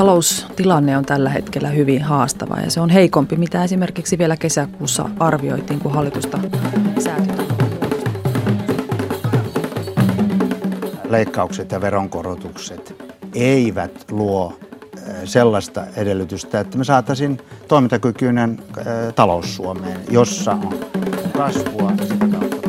taloustilanne on tällä hetkellä hyvin haastava ja se on heikompi, mitä esimerkiksi vielä kesäkuussa arvioitiin, kun hallitusta säädettiin. Leikkaukset ja veronkorotukset eivät luo sellaista edellytystä, että me saataisiin toimintakykyinen talous Suomeen, jossa on kasvua ja sitä kautta.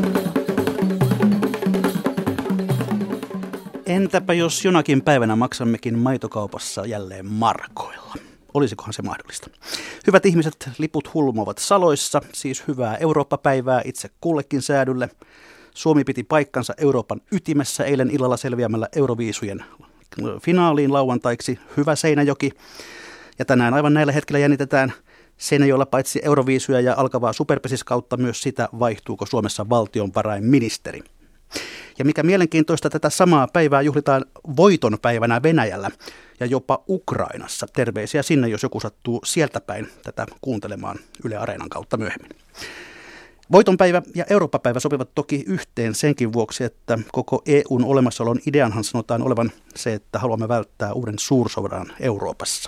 Entäpä jos jonakin päivänä maksammekin maitokaupassa jälleen markoilla? Olisikohan se mahdollista? Hyvät ihmiset, liput hulmovat saloissa, siis hyvää Eurooppa-päivää itse kullekin säädylle. Suomi piti paikkansa Euroopan ytimessä eilen illalla selviämällä Euroviisujen finaaliin lauantaiksi. Hyvä Seinäjoki. Ja tänään aivan näillä hetkellä jännitetään Seinäjoella paitsi Euroviisuja ja alkavaa superpesiskautta myös sitä, vaihtuuko Suomessa valtionvarainministeri. Ja mikä mielenkiintoista, tätä samaa päivää juhlitaan voitonpäivänä Venäjällä ja jopa Ukrainassa. Terveisiä sinne, jos joku sattuu sieltä päin tätä kuuntelemaan Yle Areenan kautta myöhemmin. Voitonpäivä ja Eurooppa-päivä sopivat toki yhteen senkin vuoksi, että koko EUn olemassaolon ideanhan sanotaan olevan se, että haluamme välttää uuden suursodan Euroopassa.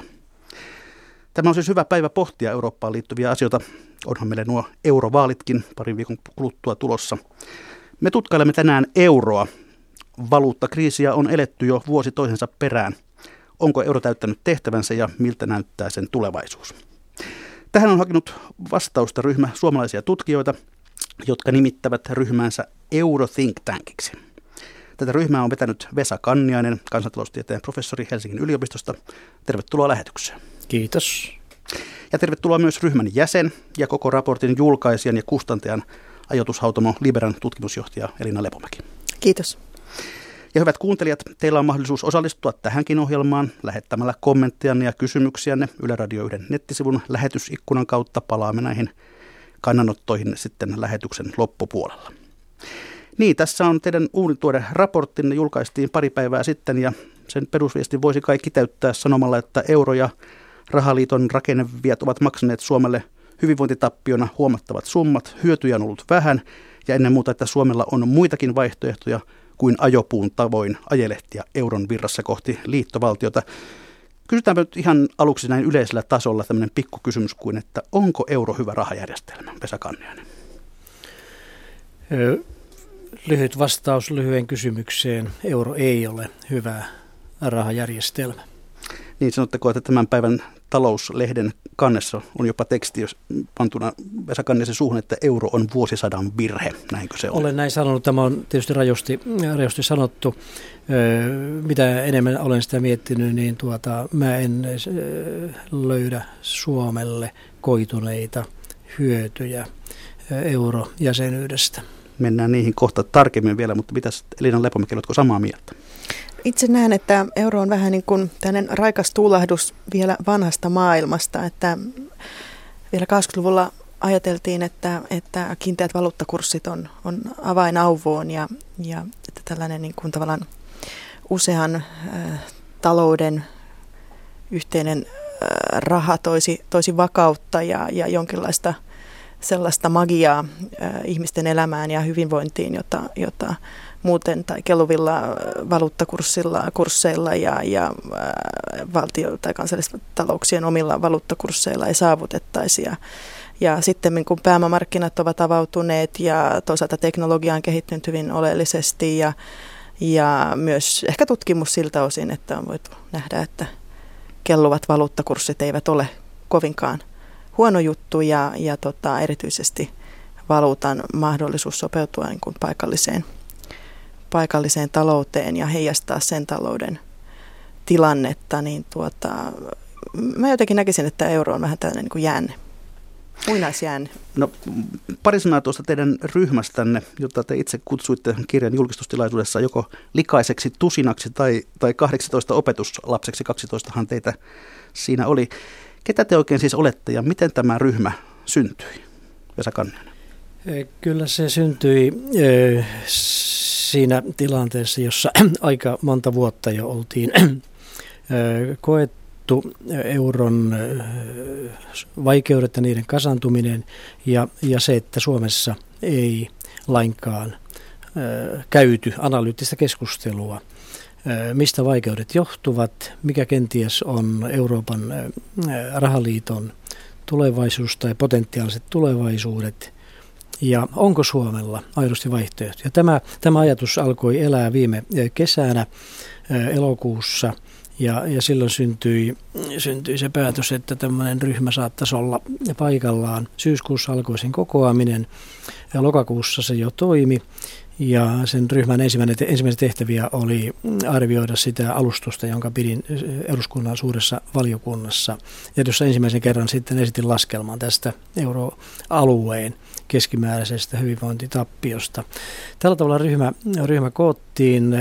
Tämä on siis hyvä päivä pohtia Eurooppaan liittyviä asioita. Onhan meille nuo eurovaalitkin parin viikon kuluttua tulossa. Me tutkailemme tänään euroa. Valuuttakriisiä on eletty jo vuosi toisensa perään. Onko euro täyttänyt tehtävänsä ja miltä näyttää sen tulevaisuus? Tähän on hakenut vastausta ryhmä suomalaisia tutkijoita, jotka nimittävät ryhmäänsä Euro Think Tankiksi. Tätä ryhmää on vetänyt Vesa Kanniainen, kansantaloustieteen professori Helsingin yliopistosta. Tervetuloa lähetykseen. Kiitos. Ja tervetuloa myös ryhmän jäsen ja koko raportin julkaisijan ja kustantajan ajoitushautomo Liberan tutkimusjohtaja Elina Lepomäki. Kiitos. Ja hyvät kuuntelijat, teillä on mahdollisuus osallistua tähänkin ohjelmaan lähettämällä kommenttejanne ja kysymyksiänne Yle Radio 1 nettisivun lähetysikkunan kautta. Palaamme näihin kannanottoihin sitten lähetyksen loppupuolella. Niin, tässä on teidän uunituore raporttinne, julkaistiin pari päivää sitten ja sen perusviesti voisi kai kiteyttää sanomalla, että euro- ja rahaliiton rakenneviat ovat maksaneet Suomelle hyvinvointitappiona huomattavat summat, hyötyjä on ollut vähän ja ennen muuta, että Suomella on muitakin vaihtoehtoja kuin ajopuun tavoin ajelehtiä euron virrassa kohti liittovaltiota. Kysytäänpä nyt ihan aluksi näin yleisellä tasolla tämmöinen pikkukysymys kuin, että onko euro hyvä rahajärjestelmä? Vesa Kanniainen. Lyhyt vastaus lyhyen kysymykseen. Euro ei ole hyvä rahajärjestelmä. Niin sanotteko, että tämän päivän talouslehden kannessa on jopa teksti, jos pantuna Vesa Kanniaisen suuhun, että euro on vuosisadan virhe. Näinkö se on? Olen näin sanonut. Tämä on tietysti rajusti sanottu. Mitä enemmän olen sitä miettinyt, niin mä en löydä Suomelle koituneita hyötyjä eurojäsenyydestä. Mennään niihin kohta tarkemmin vielä, mutta mitäs Elina Lepomäki, oletko samaa mieltä? Itse näen, että euro on vähän niin kuin tällainen raikas tuulahdus vielä vanhasta maailmasta, että vielä 80-luvulla ajateltiin, että kiinteät valuuttakurssit on avainauvoon ja että tällainen niin kuin tavallaan usean talouden yhteinen raha toisi vakautta ja jonkinlaista sellaista magiaa ihmisten elämään ja hyvinvointiin, jota muuten tai kelluvilla valuuttakursseilla ja valtio- tai kansallisten talouksien omilla valuuttakursseilla ei saavutettaisi. Ja sitten kun pääomamarkkinat ovat avautuneet ja toisaalta teknologia on kehittynyt hyvin oleellisesti ja myös ehkä tutkimus siltä osin, että on voitu nähdä, että kelluvat valuuttakurssit eivät ole kovinkaan huono juttu ja erityisesti valuutan mahdollisuus sopeutua niin kuin paikalliseen talouteen ja heijastaa sen talouden tilannetta, niin mä jotenkin näkisin, että euro on vähän tällainen niin kuin jäänne, muinaisjäänne. No pari sanaa tuosta teidän ryhmästänne, jota te itse kutsuitte kirjan julkistustilaisuudessa joko likaiseksi tusinaksi tai 18 opetuslapseksi, 12han teitä siinä oli. Ketä te oikein siis olette ja miten tämä ryhmä syntyi? Vesa Kanniainen. Kyllä se syntyi siinä tilanteessa, jossa aika monta vuotta jo oltiin koettu euron vaikeudet ja niiden kasantuminen ja se, että Suomessa ei lainkaan käyty analyyttistä keskustelua mistä vaikeudet johtuvat, mikä kenties on Euroopan rahaliiton tulevaisuus tai potentiaaliset tulevaisuudet ja onko Suomella aidosti vaihtoehto. Ja tämä ajatus alkoi elää viime kesänä elokuussa ja silloin syntyi se päätös, että tämmöinen ryhmä saattaisi olla paikallaan. Syyskuussa alkoi sen kokoaminen ja lokakuussa se jo toimi. Ja sen ryhmän ensimmäisiä tehtäviä oli arvioida sitä alustusta, jonka pidin eduskunnan suuressa valiokunnassa. Ja jossa ensimmäisen kerran sitten esitin laskelman tästä euroalueen keskimääräisestä hyvinvointitappiosta. Tällä tavalla ryhmä koottiin.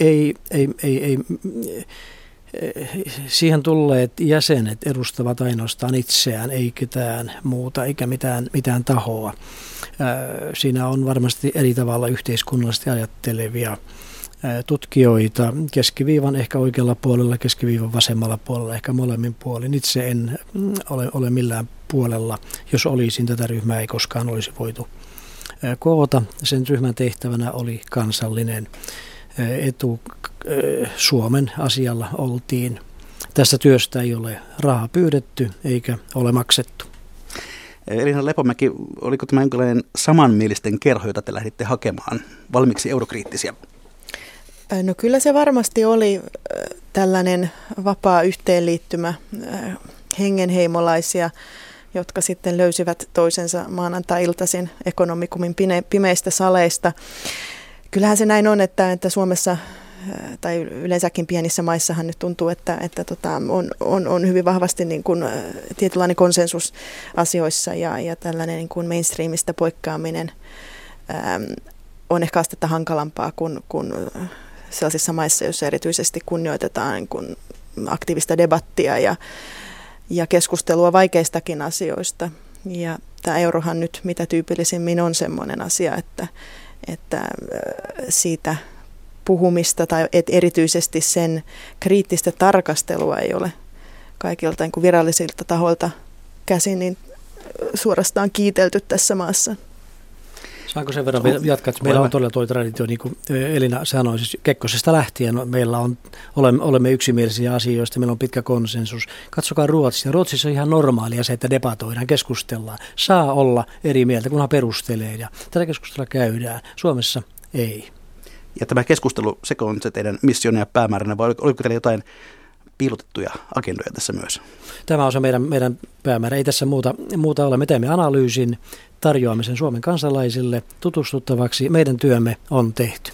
Siihen tulleet jäsenet edustavat ainoastaan itseään, ei ketään muuta eikä mitään tahoa. Siinä on varmasti eri tavalla yhteiskunnallisesti ajattelevia tutkijoita keskiviivan ehkä oikealla puolella, keskiviivan vasemmalla puolella, ehkä molemmin puolin. Itse en ole millään puolella. Jos olisin, tätä ryhmää ei koskaan olisi voitu koota. Sen ryhmän tehtävänä oli kansallinen etu. Suomen asialla oltiin. Tästä työstä ei ole rahaa pyydetty eikä ole maksettu. Elina Lepomäki, oliko tämä jonkinlainen samanmielisten kerho, jota te lähditte hakemaan, valmiiksi eurokriittisiä? No kyllä se varmasti oli tällainen vapaa yhteenliittymä hengenheimolaisia, jotka sitten löysivät toisensa maanantai-iltaisin ekonomikumin pimeistä saleista. Kyllähän se näin on, että Suomessa tai yleensäkin pienissä maissahan nyt tuntuu, että on hyvin vahvasti niin kuin tietynlainen konsensus asioissa ja tällainen niin kuin mainstreamista poikkeaminen on ehkä astetta hankalampaa kuin sellaisissa maissa, joissa erityisesti kunnioitetaan niin kuin aktiivista debattia ja keskustelua vaikeistakin asioista. Ja tämä eurohan nyt mitä tyypillisimmin on semmoinen asia, että siitä puhumista tai erityisesti sen kriittistä tarkastelua ei ole kaikilta niin kuin virallisilta tahoilta käsin niin suorastaan kiitelty tässä maassa. Saanko sen verran jatkaa, että meillä on todella tuo traditio, niin kuin Elina sanoi, siis Kekkosesta lähtien meillä olemme yksimielisiä asioista, meillä on pitkä konsensus. Katsokaa Ruotsia. Ruotsissa on ihan normaalia se, että debatoidaan, keskustellaan. Saa olla eri mieltä, kunhan perustelee ja tätä keskustelua käydään. Suomessa ei. Ja tämä keskustelu, seko on se teidän missionne ja päämääränne, vai oliko teillä jotain piilotettuja agendoja tässä myös? Tämä on se meidän päämäärä. Ei tässä muuta ole. Me teemme analyysin, tarjoamme sen Suomen kansalaisille tutustuttavaksi. Meidän työmme on tehty.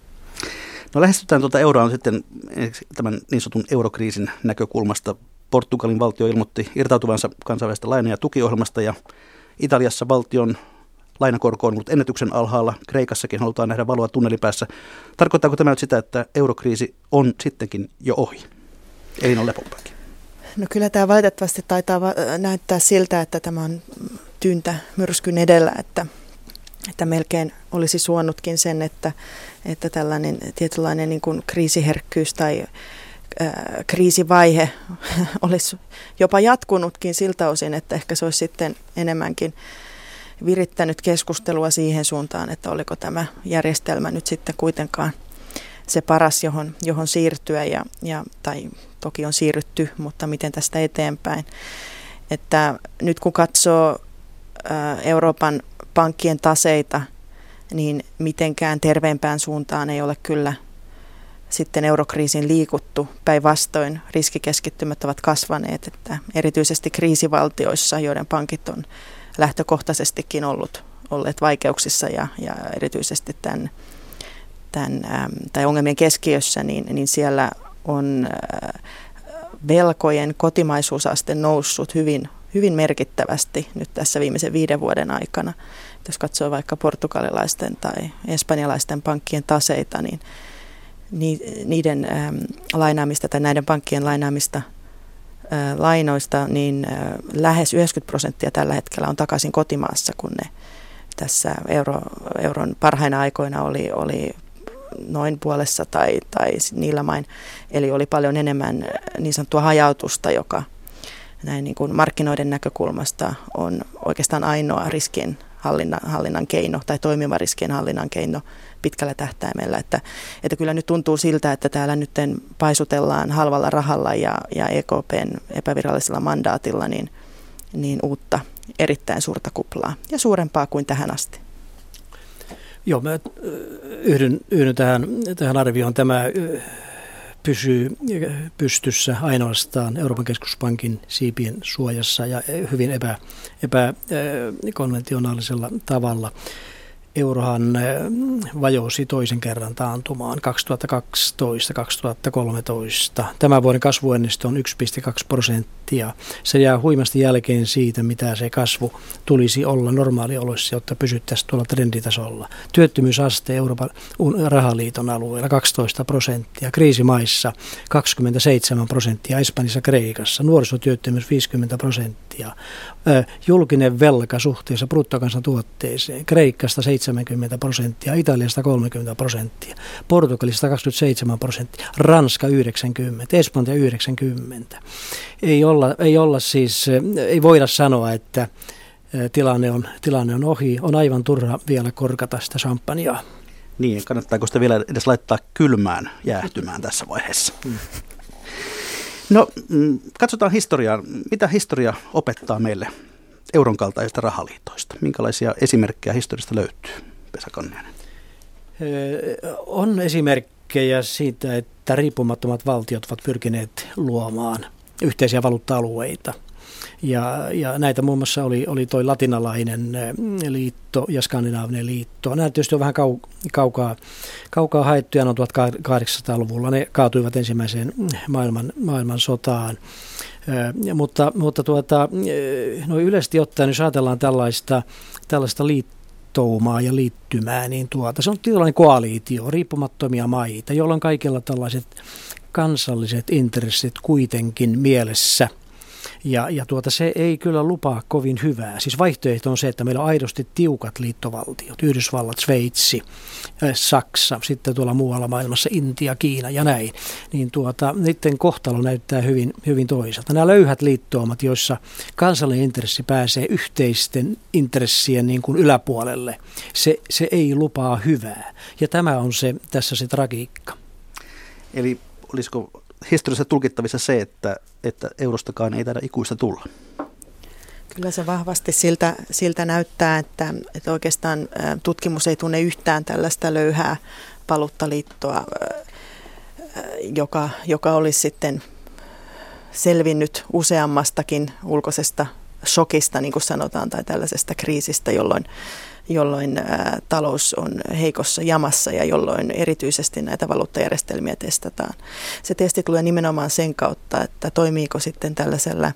No lähestytään euroa sitten tämän niin sanotun eurokriisin näkökulmasta. Portugalin valtio ilmoitti irtautuvansa kansainvälisestä laina- ja tukiohjelmasta ja Italiassa valtion lainakorko on ollut ennätyksen alhaalla. Kreikassakin halutaan nähdä valoa tunnelipäässä. Tarkoittaako tämä nyt sitä, että eurokriisi on sittenkin jo ohi? Elina Lepomäki. No kyllä tämä valitettavasti taitaa näyttää siltä, että tämä on tyyntä myrskyn edellä, että melkein olisi suonutkin sen, että tällainen tietynlainen niin kuin kriisiherkkyys tai kriisivaihe olisi jopa jatkunutkin siltä osin, että ehkä se olisi sitten enemmänkin virittänyt keskustelua siihen suuntaan, että oliko tämä järjestelmä nyt sitten kuitenkaan se paras, johon siirtyä tai toki on siirrytty, mutta miten tästä eteenpäin. Että nyt kun katsoo Euroopan pankkien taseita, niin mitenkään terveempään suuntaan ei ole kyllä sitten eurokriisin liikuttu. Päinvastoin riskikeskittymät ovat kasvaneet, että erityisesti kriisivaltioissa, joiden pankit on lähtökohtaisestikin olleet vaikeuksissa ja erityisesti tai ongelmien keskiössä, niin siellä on velkojen kotimaisuusaste noussut hyvin merkittävästi nyt tässä viimeisen 5 vuoden aikana. Jos katsoo vaikka portugalilaisten tai espanjalaisten pankkien taseita, niin niiden lainaamista tai näiden pankkien lainaamista lainoista, niin lähes 90% tällä hetkellä on takaisin kotimaassa, kun ne tässä euron parhaina aikoina oli noin puolessa tai niillä main. Eli oli paljon enemmän niin sanottua hajautusta, joka näin niin kuin markkinoiden näkökulmasta on oikeastaan ainoa riskin hallinnan keino tai toimiva riskien hallinnan keino pitkällä tähtäimellä. Että kyllä nyt tuntuu siltä, että täällä nyt paisutellaan halvalla rahalla ja EKPn epävirallisella mandaatilla niin uutta erittäin suurta kuplaa ja suurempaa kuin tähän asti. Joo, mä yhdyn tähän arvioon. Tämä pysyy pystyssä ainoastaan Euroopan keskuspankin siipien suojassa ja hyvin epäkonventionaalisella tavalla. Eurohan vajosi toisen kerran taantumaan 2012-2013. Tämän vuoden kasvuennuste on 1,2%. Se jää huimasti jälkeen siitä, mitä se kasvu tulisi olla normaalioloissa, jotta pysyttäisiin tuolla trenditasolla. Työttömyysaste Euroopan rahaliiton alueella 12%, kriisimaissa 27%, Espanjassa, Kreikassa, nuorisotyöttömyys 50%, julkinen velka suhteessa bruttokansantuotteeseen, Kreikasta 70%, Italiasta 30%, Portugalista 27%, Ranska 90%, Espanja 90%. Ei voida sanoa, että tilanne on ohi. On aivan turha vielä korkata sitä champagnea. Niin, kannattaako sitä vielä edes laittaa kylmään jäähtymään tässä vaiheessa? No, katsotaan historiaa. Mitä historia opettaa meille euron kaltaisista rahaliitoista? Minkälaisia esimerkkejä historiasta löytyy, Vesa Kanniainen? On esimerkkejä siitä, että riippumattomat valtiot ovat pyrkineet luomaan yhteisiä valuutta-alueita. Ja näitä muun muassa oli toi latinalainen liitto ja skandinaavinen liitto. Nämä tietysti on vähän kaukaa haettuja, ne on 1800-luvulla. Ne kaatuivat ensimmäiseen maailman sotaan. Mutta yleisesti ottaen, jos ajatellaan tällaista liittoumaa ja liittymää, niin se on tällainen koaliitio, riippumattomia maita, joilla on kaikilla tällaiset kansalliset intressit kuitenkin mielessä. Ja se ei kyllä lupaa kovin hyvää. Siis vaihtoehto on se, että meillä on aidosti tiukat liittovaltiot, Yhdysvallat, Sveitsi, Saksa, sitten tuolla muualla maailmassa Intia, Kiina ja näin. Niin niiden kohtalo näyttää hyvin, hyvin toiselta. Nämä löyhät liittoumat, joissa kansallinen intressi pääsee yhteisten intressien niin kuin yläpuolelle, se ei lupaa hyvää. Ja tämä on tässä se tragiikka. Eli olisiko historiassa tulkittavissa se, että eurostakaan ei taida ikuista tulla? Kyllä se vahvasti siltä näyttää, että oikeastaan tutkimus ei tunne yhtään tällaista löyhää valuuttaliittoa, joka olisi sitten selvinnyt useammastakin ulkoisesta shokista, niin kuin sanotaan, tai tällaisesta kriisistä, jolloin talous on heikossa jamassa ja jolloin erityisesti näitä valuuttajärjestelmiä testataan. Se testi tulee nimenomaan sen kautta, että toimiiko sitten tällaisessa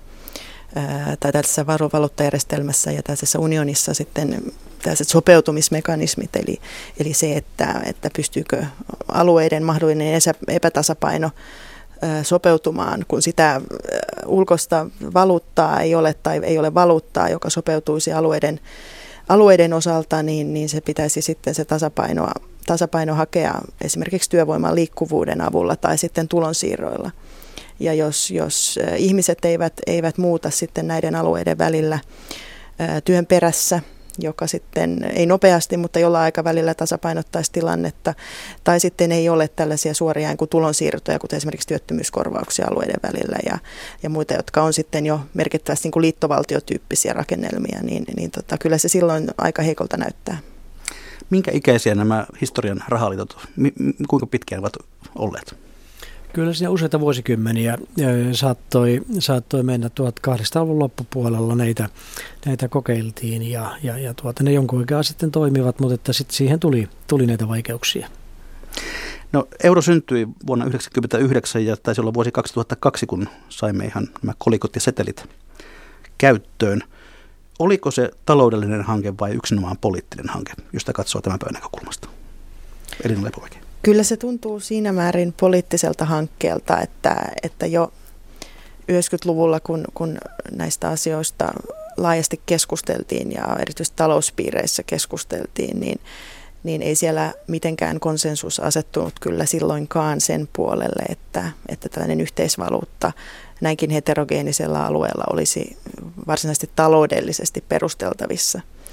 valuuttajärjestelmässä ja tällaisessa unionissa sitten tällaiset sopeutumismekanismit, eli se, että pystyykö alueiden mahdollinen epätasapaino sopeutumaan, kun sitä ulkoista valuuttaa ei ole tai ei ole valuuttaa, joka sopeutuisi alueiden osalta, niin se pitäisi sitten se tasapaino hakea esimerkiksi työvoiman liikkuvuuden avulla tai sitten tulonsiirroilla. Ja jos ihmiset eivät muuta sitten näiden alueiden välillä työn perässä, joka sitten ei nopeasti, mutta jollain aikavälillä tasapainottaisi tilannetta, tai sitten ei ole tällaisia suoria niin kuin tulonsiirtoja, kuten esimerkiksi työttömyyskorvauksia alueiden välillä ja muita, jotka on sitten jo merkittävästi niin kuin liittovaltiotyyppisiä rakennelmia, niin kyllä se silloin aika heikolta näyttää. Minkä ikäisiä nämä historian rahaliitot, kuinka pitkään ovat olleet? Kyllä siinä useita vuosikymmeniä saattoi mennä 1800-luvun loppupuolella näitä kokeiltiin ja ne jonkun aikaa sitten toimivat, mutta että sitten siihen tuli näitä vaikeuksia. No, euro syntyi vuonna 1999 ja taisi olla vuosi 2002, kun saimme ihan nämä kolikot ja setelit käyttöön. Oliko se taloudellinen hanke vai yksinomaan poliittinen hanke, josta katsoo tämän päivän näkökulmasta? Elina Lepomäki. Kyllä se tuntuu siinä määrin poliittiselta hankkeelta, että jo 90-luvulla, kun näistä asioista laajasti keskusteltiin ja erityisesti talouspiireissä keskusteltiin, niin ei siellä mitenkään konsensus asettunut kyllä silloinkaan sen puolelle, että tällainen yhteisvaluutta näinkin heterogeenisella alueella olisi varsinaisesti taloudellisesti perusteltavissa.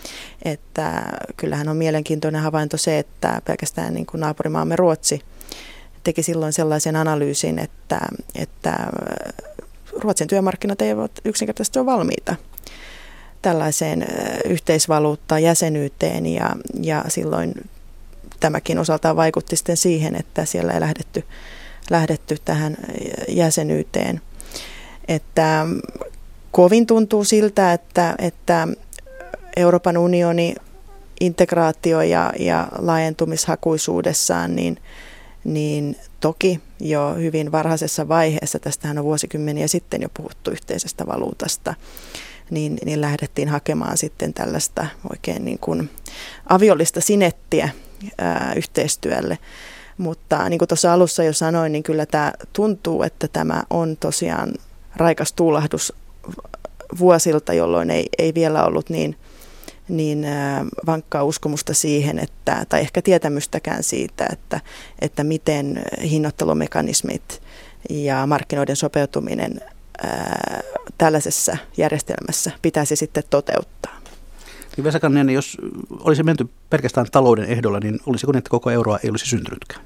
että kyllähän on mielenkiintoinen havainto se, että pelkästään niin kuin naapurimaamme Ruotsi teki silloin sellaisen analyysin, että Ruotsin työmarkkinat eivät yksinkertaisesti ole valmiita tällaiseen yhteisvaluuttaan, jäsenyyteen ja silloin tämäkin osaltaan vaikutti sitten siihen, että siellä ei lähdetty tähän jäsenyyteen. Että kovin tuntuu siltä, että Euroopan unioni integraatio ja laajentumishakuisuudessaan, niin toki jo hyvin varhaisessa vaiheessa, tästähän on vuosikymmeniä sitten jo puhuttu yhteisestä valuutasta, niin lähdettiin hakemaan sitten tällaista oikein niin kuin aviollista sinettiä yhteistyölle. Mutta niin kuin tuossa alussa jo sanoin, niin kyllä tämä tuntuu, että tämä on tosiaan raikas tuulahdus vuosilta, jolloin ei vielä ollut niin vankkaa uskomusta siihen, tai ehkä tietämystäkään siitä, että miten hinnoittelumekanismit ja markkinoiden sopeutuminen tällaisessa järjestelmässä pitäisi sitten toteuttaa. Niin Vesa Kanniainen, jos olisi menty pelkästään talouden ehdolla, niin olisiko niin, että koko euroa ei olisi syntynytkään?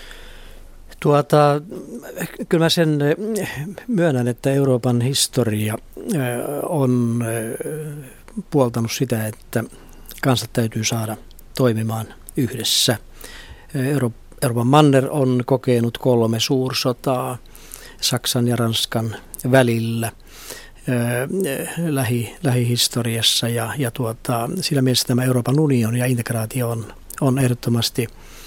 Kyllä mä sen myönnän, että Euroopan historia on puoltanut sitä, että kansat täytyy saada toimimaan yhdessä. Euroopan manner on kokenut 3 suursotaa Saksan ja Ranskan välillä lähihistoriassa ja sillä mielessä tämä Euroopan unioni ja integraatio on ehdottomasti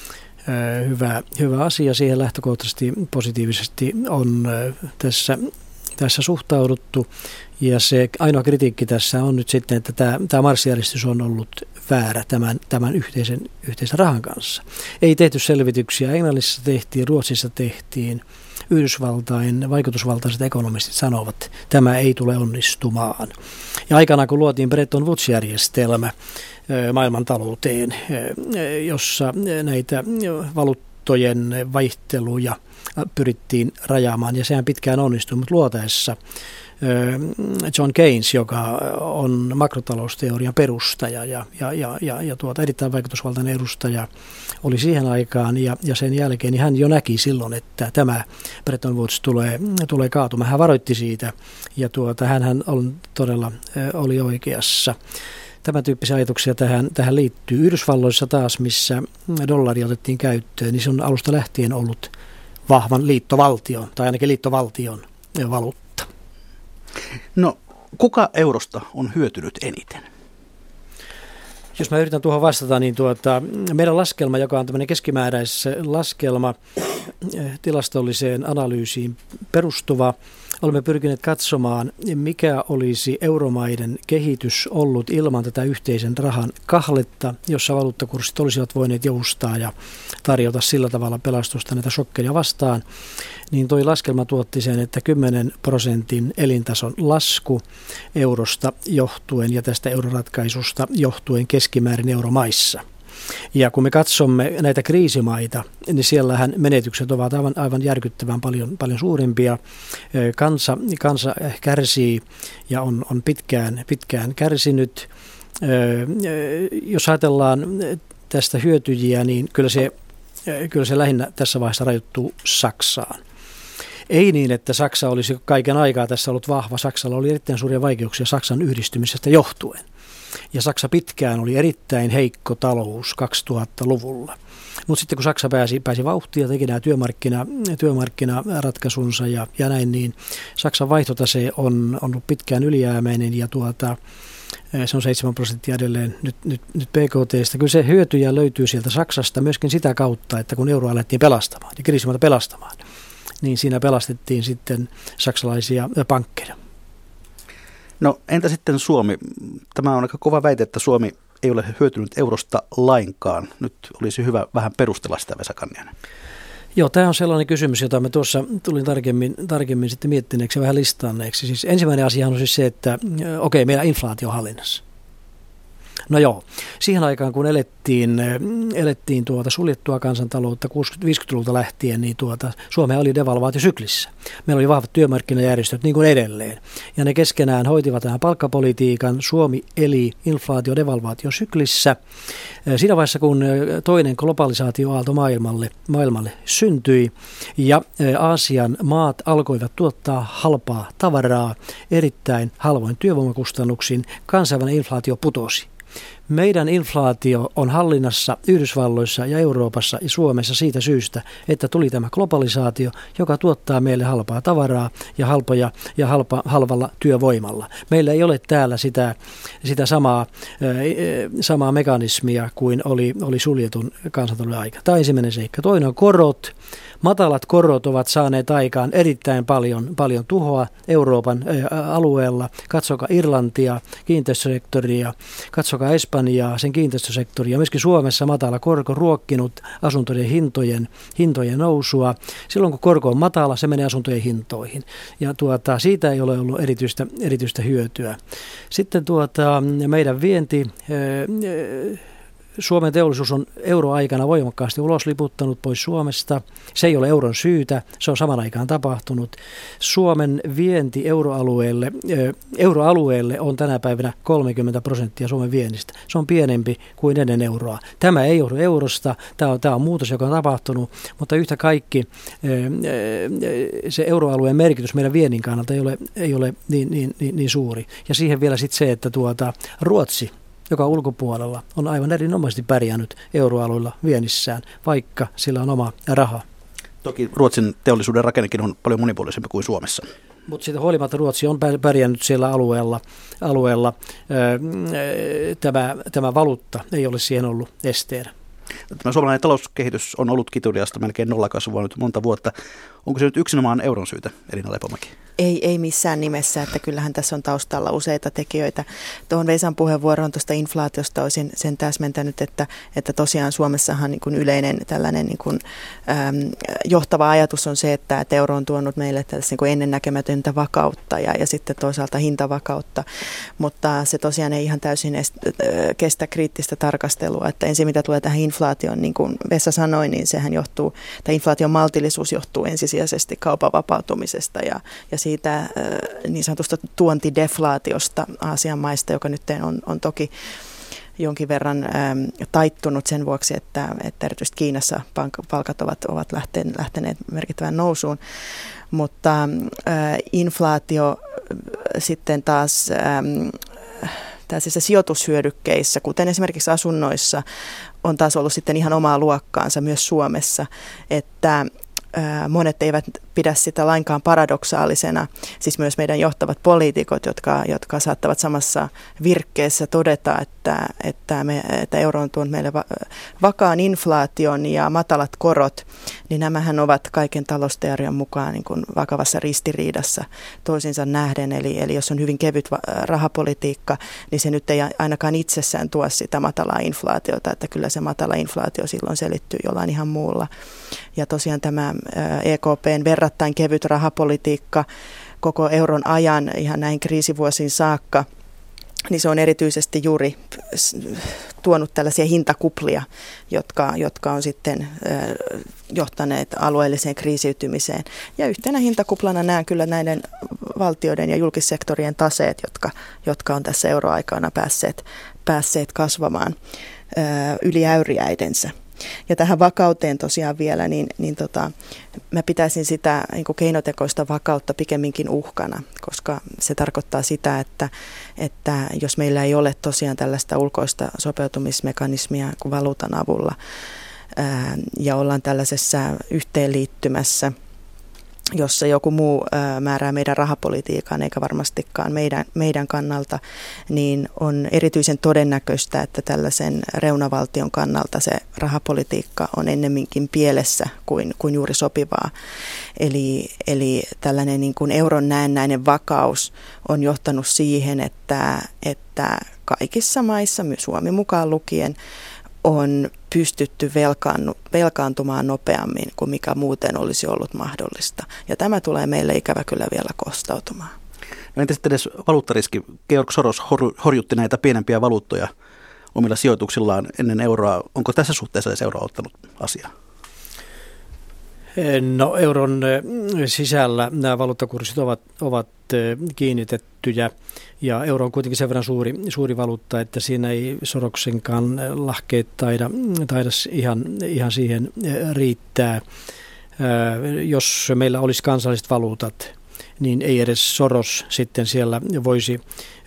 hyvä asia. Siihen lähtökohtaisesti positiivisesti on tässä suhtauduttu. Ja se ainoa kritiikki tässä on nyt sitten, että tämä marssijärjestys on ollut väärä tämän yhteisen rahan kanssa. Ei tehty selvityksiä. Englannissa tehtiin, Ruotsissa tehtiin. Yhdysvaltain vaikutusvaltaiset ekonomistit sanovat, että tämä ei tule onnistumaan. Ja aikanaan kun luotiin Bretton Woods-järjestelmä maailmantalouteen, jossa näitä valuuttojen vaihteluja pyrittiin rajaamaan, ja sehän pitkään onnistui, mutta luotaessa John Keynes, joka on makrotalousteorian perustaja ja erittäin vaikutusvaltainen edustaja, oli siihen aikaan ja sen jälkeen, niin hän jo näki silloin, että tämä Bretton Woods tulee kaatumaan. Hän varoitti siitä ja hänhän todella oli oikeassa. Tämän tyyppisiä ajatuksia tähän liittyy. Yhdysvalloissa taas, missä dollari otettiin käyttöön, niin se on alusta lähtien ollut vahvan liittovaltion, tai ainakin liittovaltion valuutta. No, kuka eurosta on hyötynyt eniten? Jos mä yritän tuohon vastata, niin meidän laskelma, joka on tämmöinen keskimääräislaskelma tilastolliseen analyysiin perustuva, olemme pyrkineet katsomaan, mikä olisi euromaiden kehitys ollut ilman tätä yhteisen rahan kahletta, jossa valuuttakurssit olisivat voineet joustaa ja tarjota sillä tavalla pelastusta näitä shokkeja vastaan. Niin toi laskelma tuotti sen, että 10% elintason lasku eurosta johtuen ja tästä euroratkaisusta johtuen keskimäärin euromaissa. Ja kun me katsomme näitä kriisimaita, niin siellähän menetykset ovat aivan järkyttävän paljon suurimpia. Kansa kärsii ja on pitkään kärsinyt. Jos ajatellaan tästä hyötyjiä, niin kyllä se lähinnä tässä vaiheessa rajoittuu Saksaan. Ei niin, että Saksa olisi kaiken aikaa tässä ollut vahva. Saksalla oli erittäin suuria vaikeuksia Saksan yhdistymisestä johtuen. Ja Saksa pitkään oli erittäin heikko talous 2000-luvulla. Mutta sitten kun Saksa pääsi vauhtiin ja teki nämä työmarkkinaratkaisunsa ja näin, niin Saksan vaihtotase on ollut pitkään ylijäämäinen ja se on 7% edelleen nyt PKT:stä. Kyllä se hyötyjä löytyy sieltä Saksasta myöskin sitä kautta, että kun euroa alettiin pelastamaan ja kriisimaita pelastamaan, niin siinä pelastettiin sitten saksalaisia pankkeja. No entä sitten Suomi? Tämä on aika kova väite, että Suomi ei ole hyötynyt eurosta lainkaan. Nyt olisi hyvä vähän perustella sitä, Vesa Kanniainen. Joo, tämä on sellainen kysymys, jota me tuossa tulin tarkemmin sitten miettineeksi ja vähän listanneeksi. Siis ensimmäinen asia on siis se, että meillä inflaatio on hallinnassa. No joo, siihen aikaan kun elettiin suljettua kansantaloutta 60-50-luvulta lähtien, niin Suomi oli devalvaatiosyklissä. Meillä oli vahvat työmarkkinajärjestöt niin kuin edelleen. Ja ne keskenään hoitivat tämän palkkapolitiikan. Suomi eli inflaatio-devalvaatiosyklissä. Siinä vaiheessa, kun toinen globalisaatioaalto maailmalle syntyi ja Aasian maat alkoivat tuottaa halpaa tavaraa erittäin halvoin työvoimakustannuksin, kansainvälinen inflaatio putosi. Meidän inflaatio on hallinnassa Yhdysvalloissa ja Euroopassa ja Suomessa siitä syystä, että tuli tämä globalisaatio, joka tuottaa meille halpaa tavaraa ja halvalla työvoimalla. Meillä ei ole täällä sitä samaa mekanismia kuin oli suljetun kansantalouden aika. Tämä on ensimmäinen seikka. Toinen on korot. Matalat korot ovat saaneet aikaan erittäin paljon tuhoa Euroopan alueella. Katsokaa Irlantia, kiinteistösektoria, katsokaa Espanjaa, sen kiinteistösektoria. Myöskin Suomessa matala korko ruokkinut asuntojen hintojen nousua. Silloin kun korko on matala, se menee asuntojen hintoihin. Ja siitä ei ole ollut erityistä hyötyä. Sitten meidän vienti... Suomen teollisuus on euroaikana voimakkaasti ulosliputtanut pois Suomesta. Se ei ole euron syytä, se on saman aikaan tapahtunut. Suomen vienti euroalueelle on tänä päivänä 30% Suomen viennistä. Se on pienempi kuin ennen euroa. Tämä ei johdu eurosta, tämä on muutos, joka on tapahtunut, mutta yhtä kaikki se euroalueen merkitys meidän viennin kannalta ei ole niin suuri. Ja siihen vielä sitten se, että Ruotsi, joka ulkopuolella on aivan erinomaisesti pärjännyt euroalueella viennissään, vaikka sillä on oma raha. Toki Ruotsin teollisuuden rakennekin on paljon monipuolisempi kuin Suomessa. Mutta siitä huolimatta Ruotsi on pärjännyt siellä alueella. Tämä valuutta ei ole siihen ollut esteenä. Tämä suomalainen talouskehitys on ollut kituliasta melkein nollakasvua nyt monta vuotta. Onko se nyt yksinomaan euron syytä, Elina Lepomäki? Ei missään nimessä, että kyllähän tässä on taustalla useita tekijöitä. Tuohon Veisan puheenvuoroon tuosta inflaatiosta olisin sen täsmentänyt, että tosiaan Suomessahan niin kuin yleinen tällainen niin kuin, johtava ajatus on se, että euro on tuonut meille tällaista niin kuin ennennäkemätöntä vakautta ja sitten toisaalta hintavakautta, mutta se tosiaan ei ihan täysin kestä kriittistä tarkastelua, että ensin mitä tulee tähän inflaatioon, niin kuin Vesa sanoi, niin sehän johtuu, tämä inflaation maltillisuus johtuu ensisijaisesti kaupan vapautumisesta ja siitä niin sanotusta tuontideflaatiosta Aasian maista, joka nyt on toki jonkin verran taittunut sen vuoksi, että erityisesti Kiinassa palkat ovat lähteneet merkittävään nousuun, mutta inflaatio sitten taas tällaisissa sijoitushyödykkeissä, kuten esimerkiksi asunnoissa, on taas ollut sitten ihan omaa luokkaansa myös Suomessa, että monet eivät pidä sitä lainkaan paradoksaalisena, siis myös meidän johtavat poliitikot, jotka saattavat samassa virkkeessä todeta, että euro on tuonut meille vakaan inflaation ja matalat korot, niin nämähän ovat kaiken talousteorian mukaan niin kuin vakavassa ristiriidassa toisinsa nähden. Eli jos on hyvin kevyt rahapolitiikka, niin se nyt ei ainakaan itsessään tuo sitä matalaa inflaatiota, että kyllä se matala inflaatio silloin selittyy jollain ihan muulla. Ja tosiaan tämä EKPn verrattain kevyt rahapolitiikka koko euron ajan ihan näin kriisivuosiin saakka, niin se on erityisesti juuri tuonut tällaisia hintakuplia, jotka on sitten johtaneet alueelliseen kriisiytymiseen. Ja yhtenä hintakuplana näen kyllä näiden valtioiden ja julkissektorien taseet, jotka on tässä euroaikana päässeet kasvamaan yli äyriäidensä. Ja tähän vakauteen tosiaan vielä, niin mä pitäisin sitä niin kuin keinotekoista vakautta pikemminkin uhkana, koska se tarkoittaa sitä, että jos meillä ei ole tosiaan tällaista ulkoista sopeutumismekanismia kuin valuutan avulla ja ollaan tällaisessa yhteenliittymässä, jossa joku muu määrää meidän rahapolitiikan, eikä varmastikaan meidän kannalta, niin on erityisen todennäköistä, että tällaisen reunavaltion kannalta se rahapolitiikka on ennemminkin pielessä kuin juuri sopivaa. Eli tällainen niin kuin euron näennäinen vakaus on johtanut siihen, että kaikissa maissa, myös Suomi mukaan lukien, on pystytty velkaantumaan nopeammin kuin mikä muuten olisi ollut mahdollista. Ja tämä tulee meille ikävä kyllä vielä kostautumaan. No entä sitten edes valuuttariski? George Soros horjutti näitä pienempiä valuuttoja omilla sijoituksillaan ennen euroa. Onko tässä suhteessa edes euro ottanut asiaa? No euron sisällä nämä valuuttakurssit ovat kiinnitettyjä ja euro on kuitenkin sen verran suuri valuutta, että siinä ei Soroksenkaan lahkeet taida ihan siihen riittää. Jos meillä olisi kansalliset valuutat, niin ei edes Soros sitten siellä voisi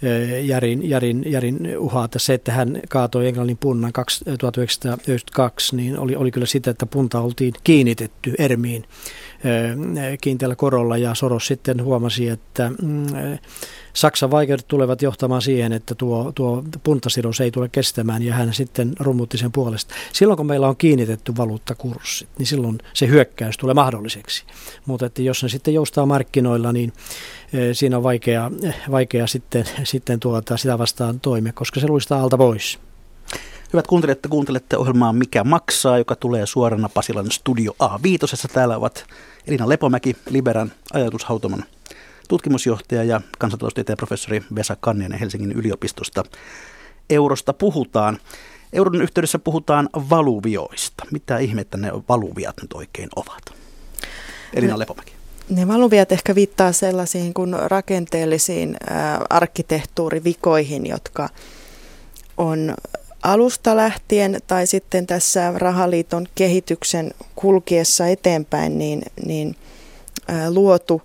Järin uhata. Se, että hän kaatoi Englannin punnan 1992, niin oli kyllä sitä, että punta oltiin kiinnitetty ermiin kiinteällä korolla ja Soros sitten huomasi, että Saksan vaikeudet tulevat johtamaan siihen, että tuo puntasidos ei tule kestämään ja hän sitten rummutti sen puolesta. Silloin kun meillä on kiinnitetty valuuttakurssit, niin silloin se hyökkäys tulee mahdolliseksi. Mutta että jos ne sitten joustaa markkinoilla, niin siinä on vaikea sitten sitä vastaan toimia, koska se luistaa alta pois. Hyvät kuuntelijat, kuuntelette ohjelmaa Mikä maksaa, joka tulee suorana Pasilan Studio A5. Täällä ovat Elina Lepomäki, Liberan ajatushautoman tutkimusjohtaja ja kansantaloustieteen professori Vesa Kanninen Helsingin yliopistosta. Eurosta puhutaan. Euron yhteydessä puhutaan valuvioista. Mitä ihmettä ne valuviat nyt oikein ovat? Elina Lepomäki. Ne valuviat ehkä viittaa sellaisiin kuin rakenteellisiin arkkitehtuurivikoihin, jotka on alusta lähtien tai sitten tässä rahaliiton kehityksen kulkiessa eteenpäin niin luotu,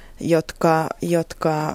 jotka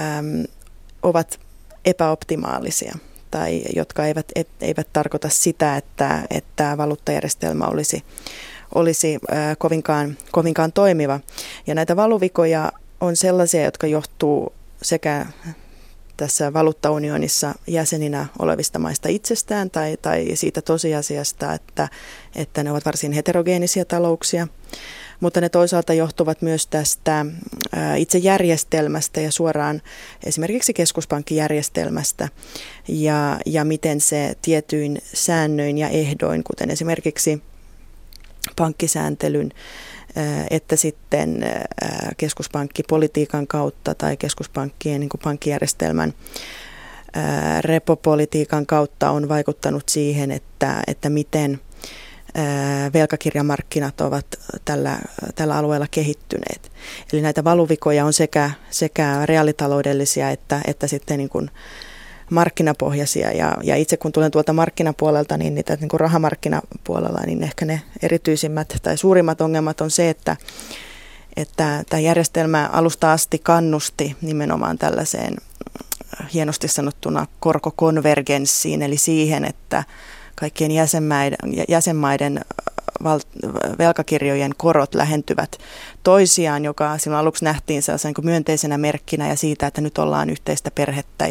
ovat epäoptimaalisia tai jotka eivät tarkoita sitä, että valuuttajärjestelmä olisi kovinkaan toimiva. Ja näitä valuvikoja on sellaisia, jotka johtuu sekä tässä valuuttaunionissa jäseninä olevista maista itsestään tai siitä tosiasiasta, että ne ovat varsin heterogeenisia talouksia. Mutta ne toisaalta johtuvat myös tästä itse järjestelmästä ja suoraan esimerkiksi keskuspankkijärjestelmästä ja miten se tietyin säännöin ja ehdoin, kuten esimerkiksi pankkisääntelyn, että sitten keskuspankkipolitiikan kautta tai keskuspankkien niin kuin pankkijärjestelmän repopolitiikan kautta on vaikuttanut siihen, että miten velkakirjamarkkinat ovat tällä alueella kehittyneet. Eli näitä valuvikoja on sekä reaalitaloudellisia että sitten niin kuin markkinapohjaisia. Ja itse kun tulen tuolta markkinapuolelta, niin niitä niin kuin rahamarkkinapuolella, niin ehkä ne erityisimmät tai suurimmat ongelmat on se, että tämä järjestelmä alusta asti kannusti nimenomaan tällaiseen hienosti sanottuna korkokonvergenssiin, eli siihen, että kaikkien jäsenmaiden velkakirjojen korot lähentyvät toisiaan, joka silloin aluksi nähtiin sellaisen kuin myönteisenä merkkinä ja siitä, että nyt ollaan yhteistä perhettä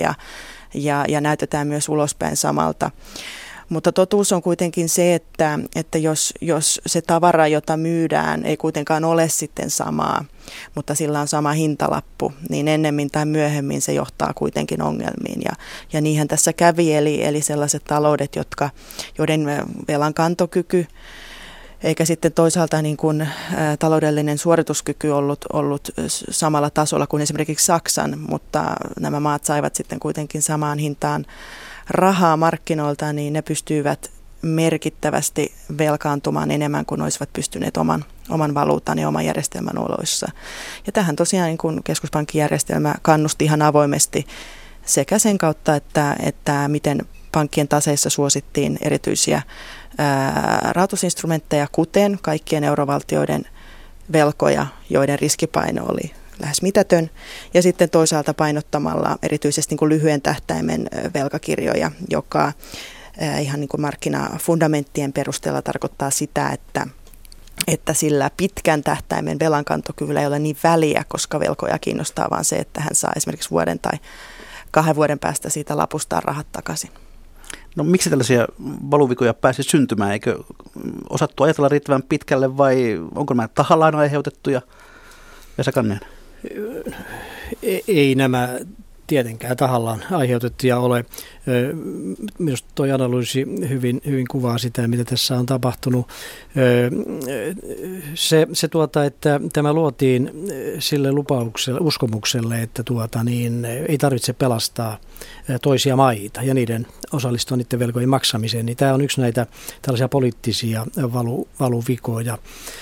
ja näytetään myös ulospäin samalta. Mutta totuus on kuitenkin se, että jos se tavara, jota myydään, ei kuitenkaan ole sitten samaa, mutta sillä on sama hintalappu, niin ennemmin tai myöhemmin se johtaa kuitenkin ongelmiin. Ja niinhän tässä kävi, eli sellaiset taloudet, joiden velankantokyky eikä sitten toisaalta niin kuin taloudellinen suorituskyky ollut samalla tasolla kuin esimerkiksi Saksan, mutta nämä maat saivat sitten kuitenkin samaan hintaan rahaa markkinoilta, niin ne pystyivät merkittävästi velkaantumaan enemmän kuin olisivat pystyneet oman valuutan ja oman järjestelmän oloissa. Ja tähän tosiaan niin kuin keskuspankkijärjestelmä kannusti ihan avoimesti sekä sen kautta, että miten pankkien taseissa suosittiin erityisiä rahoitusinstrumentteja, kuten kaikkien eurovaltioiden velkoja, joiden riskipaino oli lähes mitätön, ja sitten toisaalta painottamalla erityisesti niin kuin lyhyen tähtäimen velkakirjoja, joka ihan niin kuin markkinafundamenttien perusteella tarkoittaa sitä, että sillä pitkän tähtäimen velankantokyvyllä ei ole niin väliä, koska velkoja kiinnostaa vaan se, että hän saa esimerkiksi vuoden tai 2 vuoden päästä siitä lapustaan rahat takaisin. No miksi tällaisia valuvikoja pääsi syntymään? Eikö osattu ajatella riittävän pitkälle vai onko nämä tahallaan aiheutettuja? Vesa Kanninen. Ei nämä tietenkään tahallaan aiheutettuja ole. Minusta tuo analyysi hyvin kuvaa sitä, mitä tässä on tapahtunut. Että tämä luotiin sille lupaukselle, uskomukselle, että ei tarvitse pelastaa toisia maita ja niiden osallistua niiden velkojen maksamiseen, niin tämä on yksi näitä tällaisia poliittisia valuvikoja.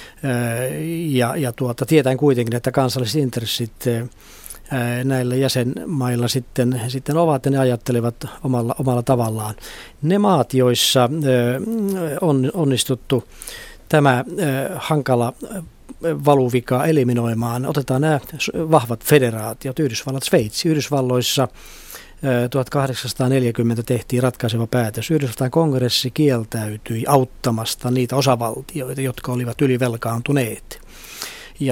Ja tietäen kuitenkin, että kansalliset intressit näillä jäsenmailla sitten ovat ja ne ajattelevat omalla tavallaan. Ne maat, joissa on onnistuttu tämä hankala valuvika eliminoimaan, otetaan nämä vahvat federaatiot, Yhdysvallat, Sveitsi. Yhdysvalloissa 1840 tehtiin ratkaiseva päätös. Yhdysvaltain kongressi kieltäytyi auttamasta niitä osavaltioita, jotka olivat ylivelkaantuneet. Ja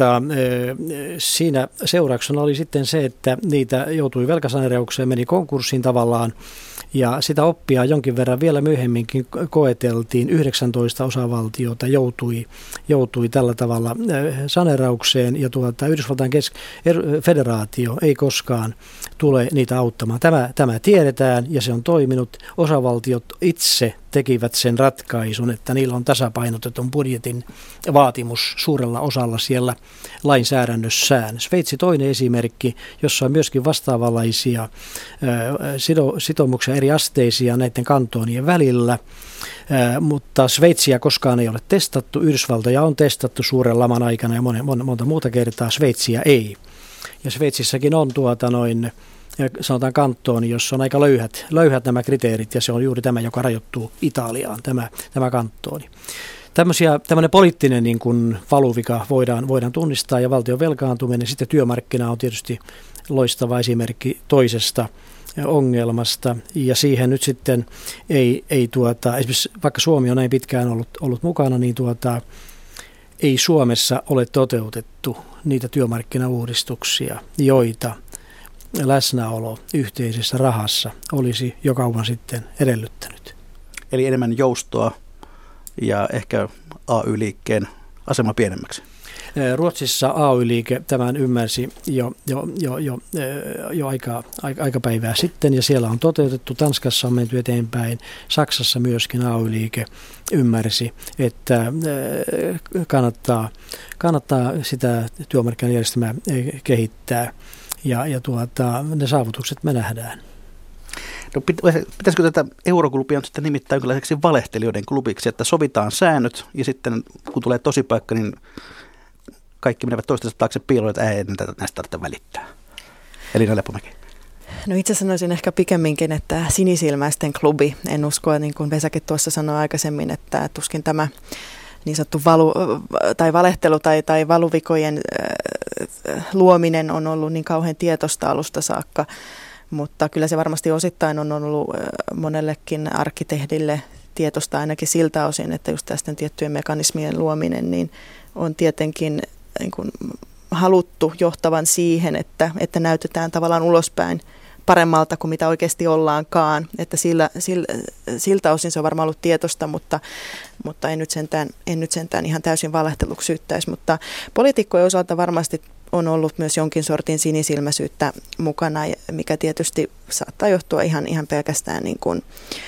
siinä seurauksena oli sitten se, että niitä joutui velkasaneeraukseen, meni konkurssiin tavallaan. Ja sitä oppia jonkin verran vielä myöhemminkin koeteltiin. 19 osavaltiota joutui tällä tavalla saneeraukseen ja Yhdysvaltain federaatio ei koskaan tule niitä auttamaan. Tämä tiedetään ja se on toiminut. Osavaltiot itse tekivät sen ratkaisun, että niillä on tasapainotetun budjetin vaatimus suurella osalla siellä lainsäädännössään. Sveitsi toinen esimerkki, jossa on myöskin vastaavanlaisia sitoumuksia eri asteisia näiden kantonien välillä, mutta Sveitsiä koskaan ei ole testattu. Yhdysvaltoja on testattu suuren laman aikana ja monta muuta kertaa, Sveitsiä ei. Ja Sveitsissäkin on sanotaan kantoni, jossa on aika löyhät nämä kriteerit, ja se on juuri tämä, joka rajoittuu Italiaan, tämä kantoni. Tämmöinen poliittinen niin kuin valuvika voidaan tunnistaa, ja valtion velkaantuminen, sitten työmarkkina on tietysti loistava esimerkki toisesta ongelmasta, ja siihen nyt sitten ei esimerkiksi vaikka Suomi on näin pitkään ollut mukana, niin ei Suomessa ole toteutettu niitä työmarkkinauudistuksia, joita läsnäolo yhteisessä rahassa olisi jo kauan sitten edellyttänyt. Eli enemmän joustoa ja ehkä AY-liikkeen asema pienemmäksi. Ruotsissa AY-liike tämän ymmärsi jo aika päivää sitten, ja siellä on toteutettu. Tanskassa on menty eteenpäin. Saksassa myöskin AY-liike ymmärsi, että kannattaa sitä työmarkkinajärjestelmää kehittää. Ja ne saavutukset me nähdään. No, pitäisikö tätä euroklubia nyt sitten nimittää jonkinlaiseksi valehtelijoiden klubiksi, että sovitaan säännöt ja sitten kun tulee tosipaikka, niin kaikki menevät toistensa taakse piiloon, että ei näistä tarvitse välittää. Elina Lepomäki. No itse sanoisin ehkä pikemminkin, että sinisilmäisten klubi. En usko, niin kuin Vesakin tuossa sanoi aikaisemmin, että tuskin tämä niin sanottu valehtelu tai valuvikojen luominen on ollut niin kauhean tietoista alusta saakka, mutta kyllä se varmasti osittain on ollut monellekin arkkitehdille tietoista ainakin siltä osin, että just tästä tiettyjen mekanismien luominen niin on tietenkin niin kuin haluttu johtavan siihen, että näytetään tavallaan ulospäin paremmalta kuin mitä oikeasti ollaankaan, että siltä osin se on varmaan ollut tietosta, mutta en nyt sentään ihan täysin valehteluksi syyttäisi, mutta poliitikkojen osalta varmasti on ollut myös jonkin sortin sinisilmäisyyttä mukana, mikä tietysti saattaa johtua ihan pelkästään niin kuin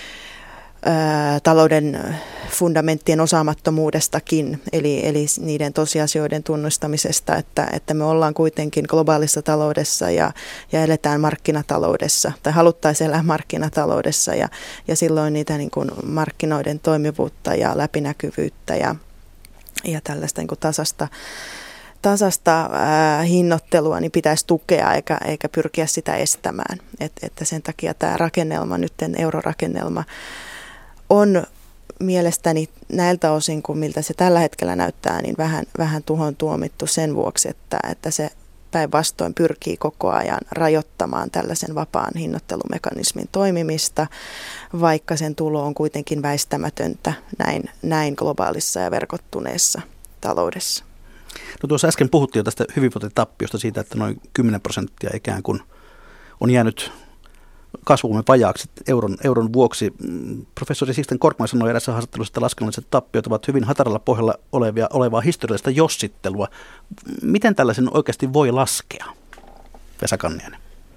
talouden fundamenttien osaamattomuudestakin, eli niiden tosiasioiden tunnustamisesta, että me ollaan kuitenkin globaalissa taloudessa ja eletään markkinataloudessa, tai haluttaisiin elää markkinataloudessa, ja silloin niitä niin kuin markkinoiden toimivuutta ja läpinäkyvyyttä ja tällaista niin kuin tasasta hinnoittelua niin pitäisi tukea eikä pyrkiä sitä estämään, että sen takia tämä rakennelma, nyt eurorakennelma, on mielestäni näiltä osin, kuin miltä se tällä hetkellä näyttää, niin vähän tuhon tuomittu sen vuoksi, että se päinvastoin pyrkii koko ajan rajoittamaan tällaisen vapaan hinnoittelumekanismin toimimista, vaikka sen tulo on kuitenkin väistämätöntä näin globaalissa ja verkottuneessa taloudessa. No tuossa äsken puhuttiin jo tästä hyvinvointitappiosta siitä, että noin 10% ikään kuin on jäänyt kasvumme vajaaksi euron vuoksi. Professori Sixten Korkman sanoi erässä haastattelussa, että laskennalliset tappiot ovat hyvin hataralla pohjalla olevaa historiallista jossittelua. Miten tällaisen oikeasti voi laskea, Vesa Kanniainen?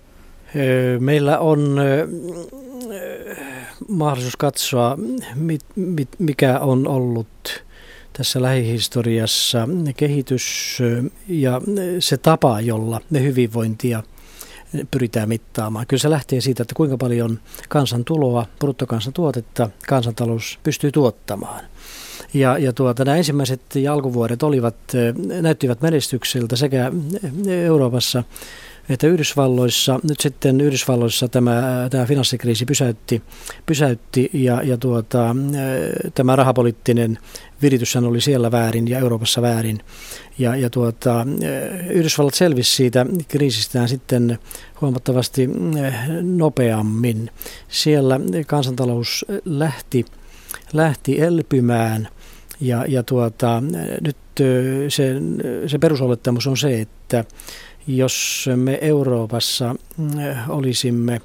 Meillä on mahdollisuus katsoa, mikä on ollut tässä lähihistoriassa kehitys ja se tapa, jolla me hyvinvointia pyritään mittaamaan. Kyllä se lähtee siitä, että kuinka paljon kansantuloa, bruttokansantuotetta kansantalous pystyy tuottamaan. Ja nämä ensimmäiset alkuvuodet näyttivät menestykseltä sekä Euroopassa että Yhdysvalloissa. Nyt sitten Yhdysvalloissa tämä finanssikriisi pysäytti ja tämä rahapoliittinen virityshän oli siellä väärin ja Euroopassa väärin. Yhdysvallat selvisi siitä kriisistään sitten huomattavasti nopeammin. Siellä kansantalous lähti elpymään ja nyt se perusolettamus on se, että jos me Euroopassa olisimme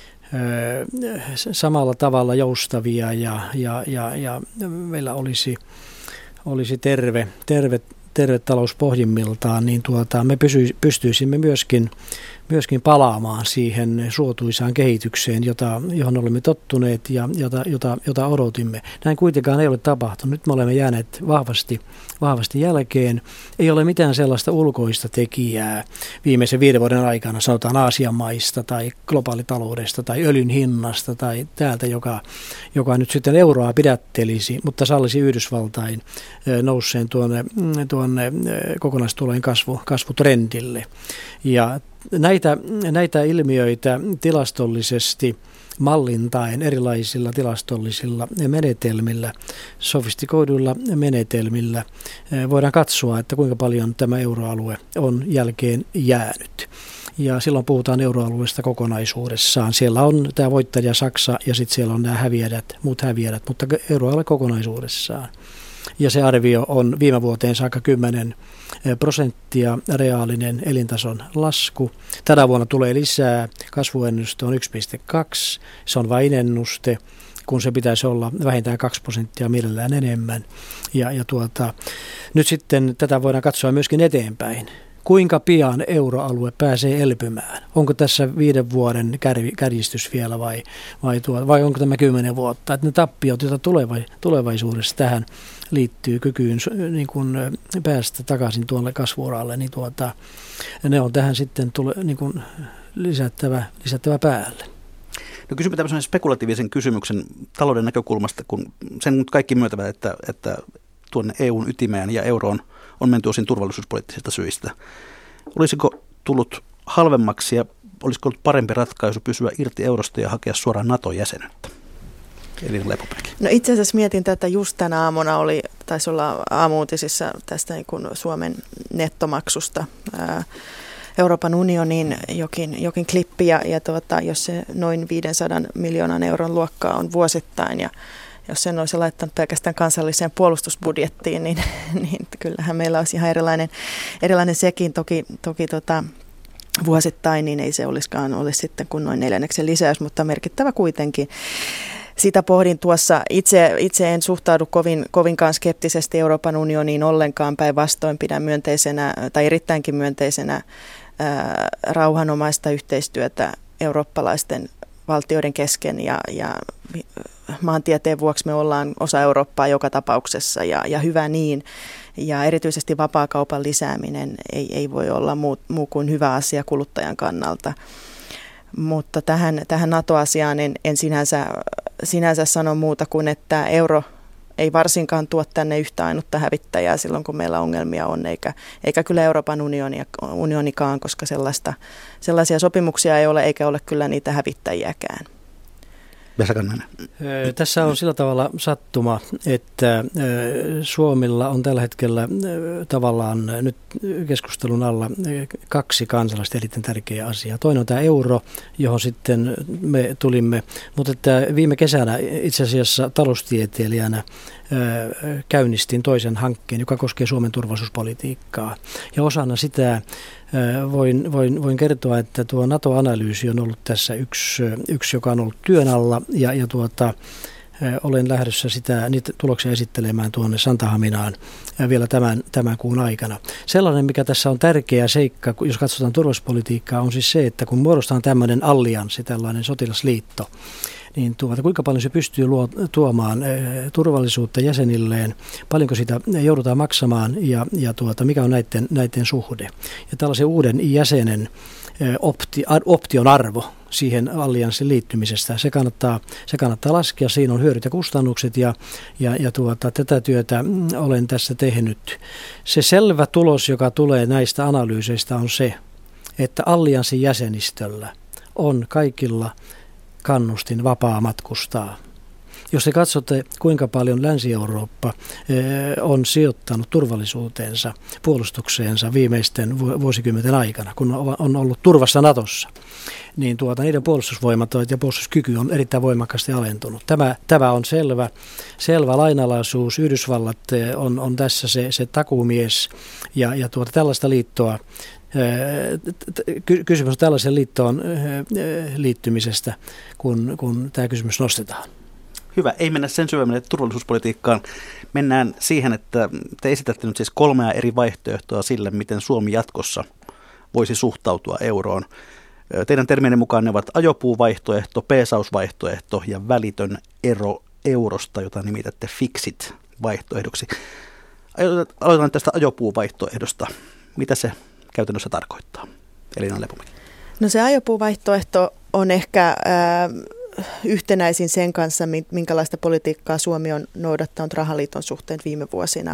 samalla tavalla joustavia ja meillä olisi terve talous pohjimmiltaan, niin me pystyisimme myöskin palaamaan siihen suotuisaan kehitykseen, johon olemme tottuneet ja jota odotimme. Näin kuitenkaan ei ole tapahtunut. Nyt me olemme jääneet vahvasti jälkeen. Ei ole mitään sellaista ulkoista tekijää viimeisen 5 vuoden aikana, sanotaan Aasian maista tai globaalitaloudesta tai öljyn hinnasta tai täältä, joka nyt sitten euroa pidättelisi, mutta sallisi Yhdysvaltain nousseen tuonne kokonaistulojen kasvutrendille. Ja näitä ilmiöitä tilastollisesti mallintaen erilaisilla tilastollisilla menetelmillä, sofistikoiduilla menetelmillä voidaan katsoa, että kuinka paljon tämä euroalue on jälkeen jäänyt. Ja silloin puhutaan euroalueesta kokonaisuudessaan. Siellä on tämä voittaja Saksa ja sitten siellä on nämä muut häviäjät, mutta euroalue kokonaisuudessaan. Ja se arvio on viime vuoteen saakka 10% reaalinen elintason lasku. Tänä vuonna tulee lisää, kasvuennuste on 1,2, se on vain ennuste, kun se pitäisi olla vähintään 2%, mielellään enemmän. Nyt sitten tätä voidaan katsoa myöskin eteenpäin. Kuinka pian euroalue pääsee elpymään? Onko tässä 5 vuoden kärjistys vielä vai onko tämä 10 vuotta? Että ne tappiot, joita tulevaisuudessa tähän liittyy kykyyn niin kuin päästä takaisin tuolle kasvu-uralle, niin ne on tähän sitten lisättävä päälle. No kysymä tämmöisen spekulatiivisen kysymyksen talouden näkökulmasta, kun sen kaikki myöntävät, että tuonne EUn ytimeen ja euroon on menty osin turvallisuuspoliittisista syistä. Olisiko tullut halvemmaksi ja olisiko ollut parempi ratkaisu pysyä irti eurosta ja hakea suoraan NATO-jäsenyyttä? Eli Lepomäki. No itse asiassa mietin tätä just tänä aamuna, taisi olla aamu-uutisissa tästä niin kuin Suomen nettomaksusta Euroopan unionin jokin klippi ja jos se noin 500 miljoonan euron luokkaa on vuosittain ja jos sen olisi laittanut pelkästään kansalliseen puolustusbudjettiin, niin kyllähän meillä olisi ihan erilainen sekin. Toki vuosittain niin ei se olisi sitten kuin noin 4. lisäys, mutta merkittävä kuitenkin. Sitä pohdin tuossa. Itse en suhtaudu kovinkaan skeptisesti Euroopan unioniin ollenkaan, päinvastoin pidän myönteisenä tai erittäinkin myönteisenä rauhanomaista yhteistyötä eurooppalaisten valtioiden kesken ja maantieteen vuoksi me ollaan osa Eurooppaa joka tapauksessa ja hyvä niin. Ja erityisesti vapaakaupan lisääminen ei voi olla muu kuin hyvä asia kuluttajan kannalta. Mutta tähän NATO-asiaan en sinänsä sano muuta kuin, että euro ei varsinkaan tuo tänne yhtä ainutta hävittäjää silloin, kun meillä ongelmia on, eikä kyllä Euroopan unionikaan, koska sellaisia sopimuksia ei ole, eikä ole kyllä niitä hävittäjiäkään. Tässä on sillä tavalla sattuma, että Suomella on tällä hetkellä tavallaan nyt keskustelun alla 2 kansallista erittäin tärkeää asiaa. Toinen on tämä euro, johon sitten me tulimme, mutta että viime kesänä itse asiassa taloustieteilijänä käynnistin toisen hankkeen, joka koskee Suomen turvallisuuspolitiikkaa. Ja osana sitä voin kertoa, että tuo NATO-analyysi on ollut tässä yksi joka on ollut työn alla ja olen lähdössä niitä tuloksia esittelemään tuonne Santahaminaan vielä tämän kuun aikana. Sellainen, mikä tässä on tärkeä seikka, jos katsotaan turvallisuuspolitiikkaa, on siis se, että kun muodostaan tämmöinen allianssi, tällainen sotilasliitto, niin kuinka paljon se pystyy tuomaan turvallisuutta jäsenilleen, paljonko sitä joudutaan maksamaan ja mikä on näiden suhde. Ja tällaisen uuden jäsenen option arvo siihen allianssin liittymisestä, se kannattaa laskea, siinä on hyödyt ja kustannukset ja tätä työtä olen tässä tehnyt. Se selvä tulos, joka tulee näistä analyyseistä, on se, että allianssin jäsenistöllä on kaikilla kannustin vapaa matkustaa. Jos te katsotte, kuinka paljon Länsi-Eurooppa on sijoittanut turvallisuuteensa, puolustukseensa viimeisten vuosikymmenten aikana, kun on ollut turvassa Natossa, niin niiden puolustusvoimat ja puolustuskyky on erittäin voimakkaasti alentunut. Tämä on selvä lainalaisuus. Yhdysvallat on tässä se takuumies ja tällaista liittoa. Kysymys on tällaisen liittoon liittymisestä, kun tämä kysymys nostetaan. Hyvä, ei mennä sen syvemmälle turvallisuuspolitiikkaan. Mennään siihen, että te esitätte nyt siis 3 eri vaihtoehtoa sille, miten Suomi jatkossa voisi suhtautua euroon. Teidän termienne mukaan ne ovat ajopuuvaihtoehto, peesausvaihtoehto ja välitön ero eurosta, jota nimitätte fixit-vaihtoehdoksi. Aloitetaan tästä ajopuuvaihtoehdosta. Mitä se käytännössä tarkoittaa? Elina Lepomäki. No se ajopuuvaihtoehto on ehkä yhtenäisin sen kanssa, minkälaista politiikkaa Suomi on noudattanut rahaliiton suhteen viime vuosina.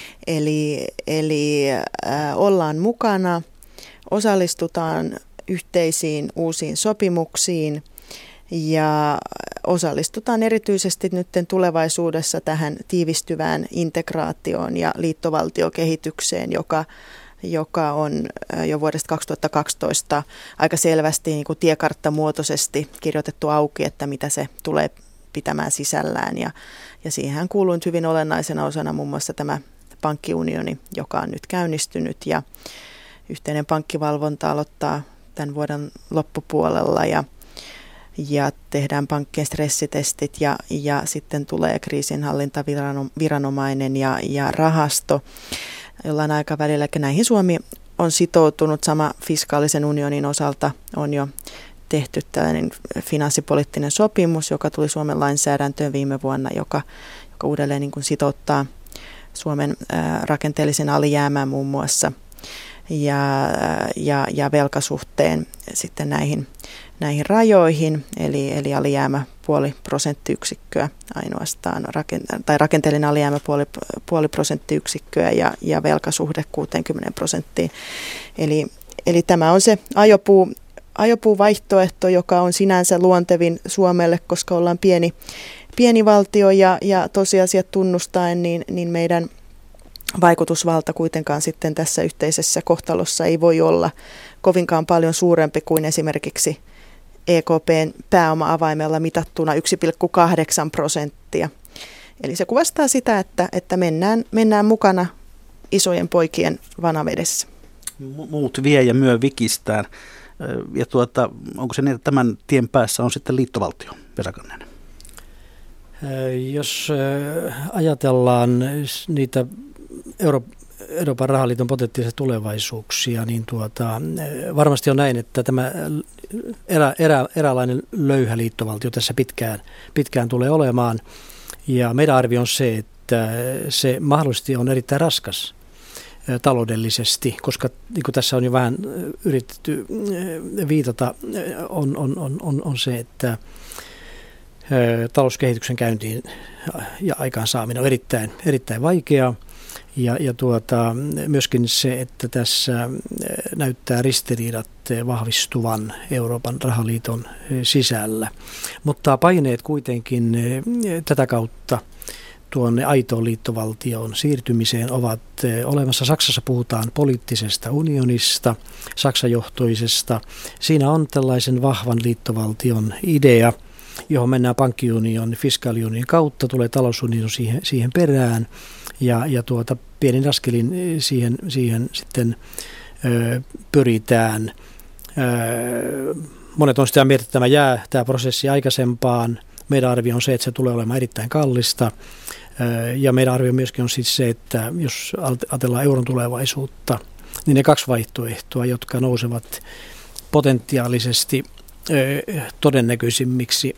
Eli ollaan mukana, osallistutaan yhteisiin uusiin sopimuksiin ja osallistutaan erityisesti nyt tulevaisuudessa tähän tiivistyvään integraatioon ja liittovaltiokehitykseen, joka on jo vuodesta 2012 aika selvästi niin kuin tiekarttamuotoisesti kirjoitettu auki, että mitä se tulee pitämään sisällään. Ja siihen kuuluu nyt hyvin olennaisena osana muun muassa tämä pankkiunioni, joka on nyt käynnistynyt ja yhteinen pankkivalvonta aloittaa tämän vuoden loppupuolella ja tehdään pankkien stressitestit ja sitten tulee kriisinhallintaviranomainen ja rahasto jollain aikavälillä. Näihin Suomi on sitoutunut. Sama fiskaalisen unionin osalta on jo tehty tällainen finanssipoliittinen sopimus, joka tuli Suomen lainsäädäntöön viime vuonna, joka uudelleen niin kuin sitouttaa Suomen rakenteellisen alijäämään muun muassa ja velkasuhteen sitten näihin rajoihin, eli alijäämä 0,5 prosenttiyksikköä ainoastaan, tai rakenteellinen alijäämä 0,5 prosenttiyksikköä ja velkasuhde 60%. Eli tämä on se ajopuuvaihtoehto, joka on sinänsä luontevin Suomelle, koska ollaan pieni valtio ja tosiasiat tunnustaen, niin meidän vaikutusvalta kuitenkaan sitten tässä yhteisessä kohtalossa ei voi olla kovinkaan paljon suurempi kuin esimerkiksi EKPn pääoma-avaimella mitattuna 1,8%. Eli se kuvastaa sitä, että mennään mukana isojen poikien vanavedessä. Muut vie ja myö vikistään. Ja onko se niin, että tämän tien päässä on sitten liittovaltio, Vesa Kanninen? Jos ajatellaan niitä Euroopan rahaliiton potentiaalisia tulevaisuuksia, niin varmasti on näin, että tämä eräänlainen löyhä liittovaltio tässä pitkään tulee olemaan. Ja meidän arvio on se, että se mahdollisesti on erittäin raskas taloudellisesti, koska niin kuin tässä on jo vähän yritetty viitata, on se, että talouskehityksen käyntiin ja aikaansaaminen on erittäin vaikeaa. Ja myöskin se, että tässä näyttää ristiriidat vahvistuvan Euroopan rahaliiton sisällä. Mutta paineet kuitenkin tätä kautta tuonne aitoon liittovaltioon siirtymiseen ovat olemassa. Saksassa puhutaan poliittisesta unionista, saksajohtoisesta. Siinä on tällaisen vahvan liittovaltion idea, johon mennään pankkiunion, fiskaaliunionin kautta, tulee talousunion siihen perään ja pienin askelin siihen sitten pyritään. Monet on sitä mieltä, että tämä prosessi aikaisempaan, Meidän arvio on se, että se tulee olemaan erittäin kallista. Ja meidän arvio myöskin on siis se, että jos ajatellaan euron tulevaisuutta, niin ne kaksi vaihtoehtoa, jotka nousevat potentiaalisesti todennäköisimmiksi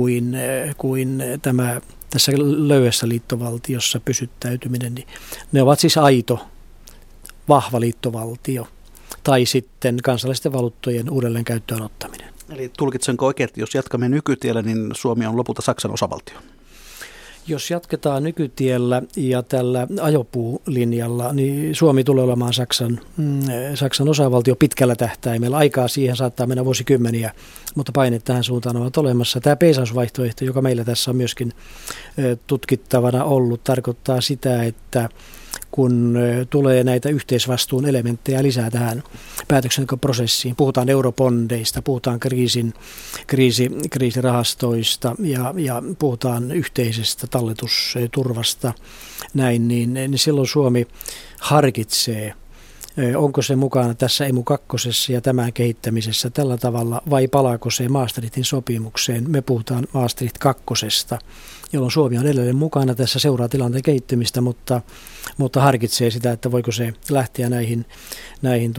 kuin tämä tässä löyhässä liittovaltiossa pysyttäytyminen, niin ne ovat siis aito, vahva liittovaltio tai sitten kansallisten valuuttojen uudelleen käyttöön ottaminen. Eli tulkitsenko oikein, että jos jatkamme nykytiellä, niin Suomi on lopulta Saksan osavaltio? Jos jatketaan nykytiellä ja tällä ajopuulinjalla, niin Suomi tulee olemaan Saksan osavaltio pitkällä tähtäimellä. Aikaa siihen saattaa mennä vuosikymmeniä, mutta paineet tähän suuntaan ovat olemassa. Tämä peisausvaihtoehto, joka meillä tässä on myöskin tutkittavana ollut, tarkoittaa sitä, että kun tulee näitä yhteisvastuun elementtejä lisää tähän päätöksentekoprosessiin, puhutaan eurobondeista, puhutaan kriisirahastoista ja puhutaan yhteisestä talletusturvasta, näin, niin silloin Suomi harkitsee, onko se mukana tässä EMU 2 ja tämän kehittämisessä tällä tavalla vai palaako se Maastrichtin sopimukseen. Me puhutaan Maastricht 2, jolloin Suomi on edelleen mukana tässä, seuraa tilanteen kehittymistä, mutta harkitsee sitä, että voiko se lähteä näihin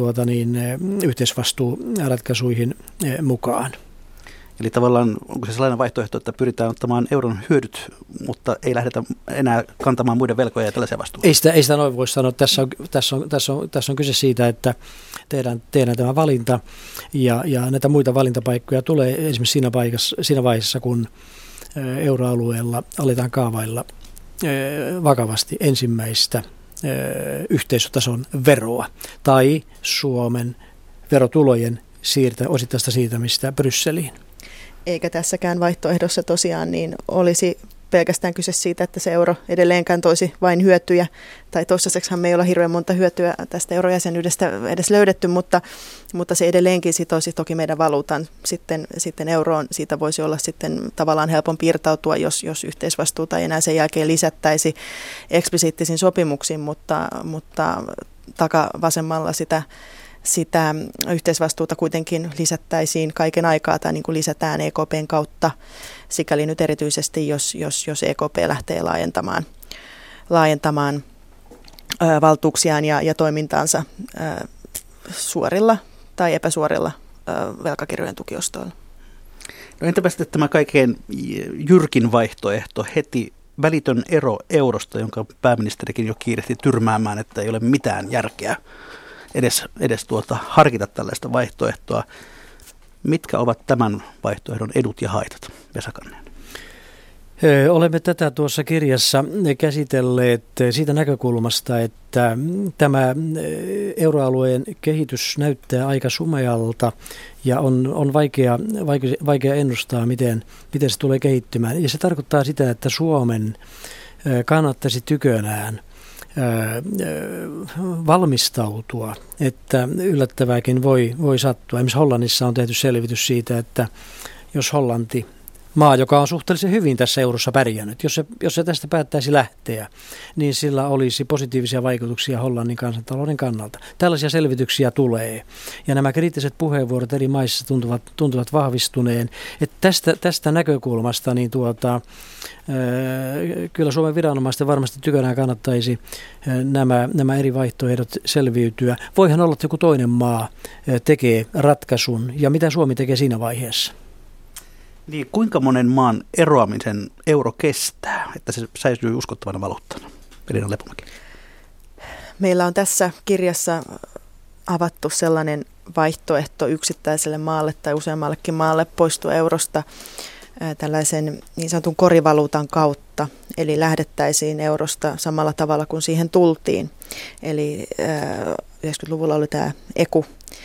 yhteisvastuuratkaisuihin mukaan. Eli tavallaan onko se sellainen vaihtoehto, että pyritään ottamaan euron hyödyt, mutta ei lähdetä enää kantamaan muiden velkoja ja tällaisia vastuuta? Ei sitä noin voi sanoa. Tässä on kyse siitä, että tehdään tämä valinta ja näitä muita valintapaikkoja tulee esimerkiksi siinä vaiheessa, kun euroalueella aletaan kaavailla vakavasti ensimmäistä yhteisötason veroa tai Suomen verotulojen osittaista siirtämistä Brysseliin. Eikä tässäkään vaihtoehdossa tosiaan niin olisi pelkästään kyse siitä, että se euro edelleenkään toisi vain hyötyjä, tai toistaiseksihan me ei olla hirveän monta hyötyä tästä eurojäsenyydestä edes löydetty, mutta se edelleenkin sitoisi toki meidän valuutan sitten euroon. Siitä voisi olla sitten tavallaan helpompi irtautua, jos yhteisvastuuta ei enää sen jälkeen lisättäisi eksplisiittisin sopimuksiin, mutta takavasemmalla sitä yhteisvastuuta kuitenkin lisättäisiin kaiken aikaa tai niin kuin lisätään EKPn kautta, sikäli nyt erityisesti, jos EKP lähtee laajentamaan valtuuksiaan ja toimintaansa suorilla tai epäsuorilla velkakirjojen tukiostoilla. No entäpä sitten tämä kaikkein jyrkin vaihtoehto, heti välitön ero eurosta, jonka pääministerikin jo kiirehti tyrmäämään, että ei ole mitään järkeä edes harkita tällaista vaihtoehtoa. Mitkä ovat tämän vaihtoehdon edut ja haitat, Vesa Kanninen? Olemme tätä tuossa kirjassa käsitelleet siitä näkökulmasta, että tämä euroalueen kehitys näyttää aika sumealta ja on vaikea ennustaa, miten se tulee kehittymään. Ja se tarkoittaa sitä, että Suomen kannattaisi tykönään valmistautua, että yllättävääkin voi sattua. Esimerkiksi Hollannissa on tehty selvitys siitä, että jos Hollanti, maa, joka on suhteellisen hyvin tässä eurossa pärjännyt, jos se tästä päättäisi lähteä, niin sillä olisi positiivisia vaikutuksia Hollannin kansantalouden kannalta. Tällaisia selvityksiä tulee. Ja nämä kriittiset puheenvuorot eri maissa tuntuvat vahvistuneen. Että tästä näkökulmasta niin kyllä Suomen viranomaisten varmasti tykönään kannattaisi nämä eri vaihtoehdot selviytyä. Voihan olla, että joku toinen maa tekee ratkaisun, ja mitä Suomi tekee siinä vaiheessa? Niin, kuinka monen maan eroamisen euro kestää, että se säilyy uskottavana valuuttana? Elina Lepomäki. Meillä on tässä kirjassa avattu sellainen vaihtoehto yksittäiselle maalle tai useammallekin maalle poistua eurosta tällaisen niin sanotun korivaluutan kautta. Eli lähdettäisiin eurosta samalla tavalla kuin siihen tultiin. Eli 90-luvulla oli tämä EKU,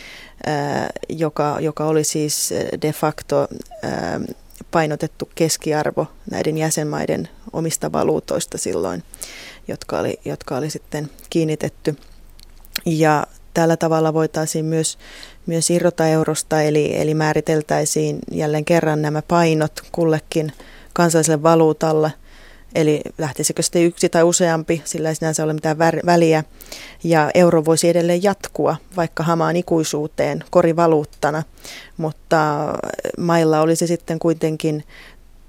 joka oli siis de facto painotettu keskiarvo näiden jäsenmaiden omista valuutoista silloin, jotka oli sitten kiinnitetty. Ja tällä tavalla voitaisiin myös irrota eurosta, eli määriteltäisiin jälleen kerran nämä painot kullekin kansalliselle valuutalle. Eli lähtisikö sitten yksi tai useampi, sillä ei sinänsä ole mitään väliä. Ja euro voisi edelleen jatkua vaikka hamaan ikuisuuteen korivaluuttana, mutta mailla olisi sitten kuitenkin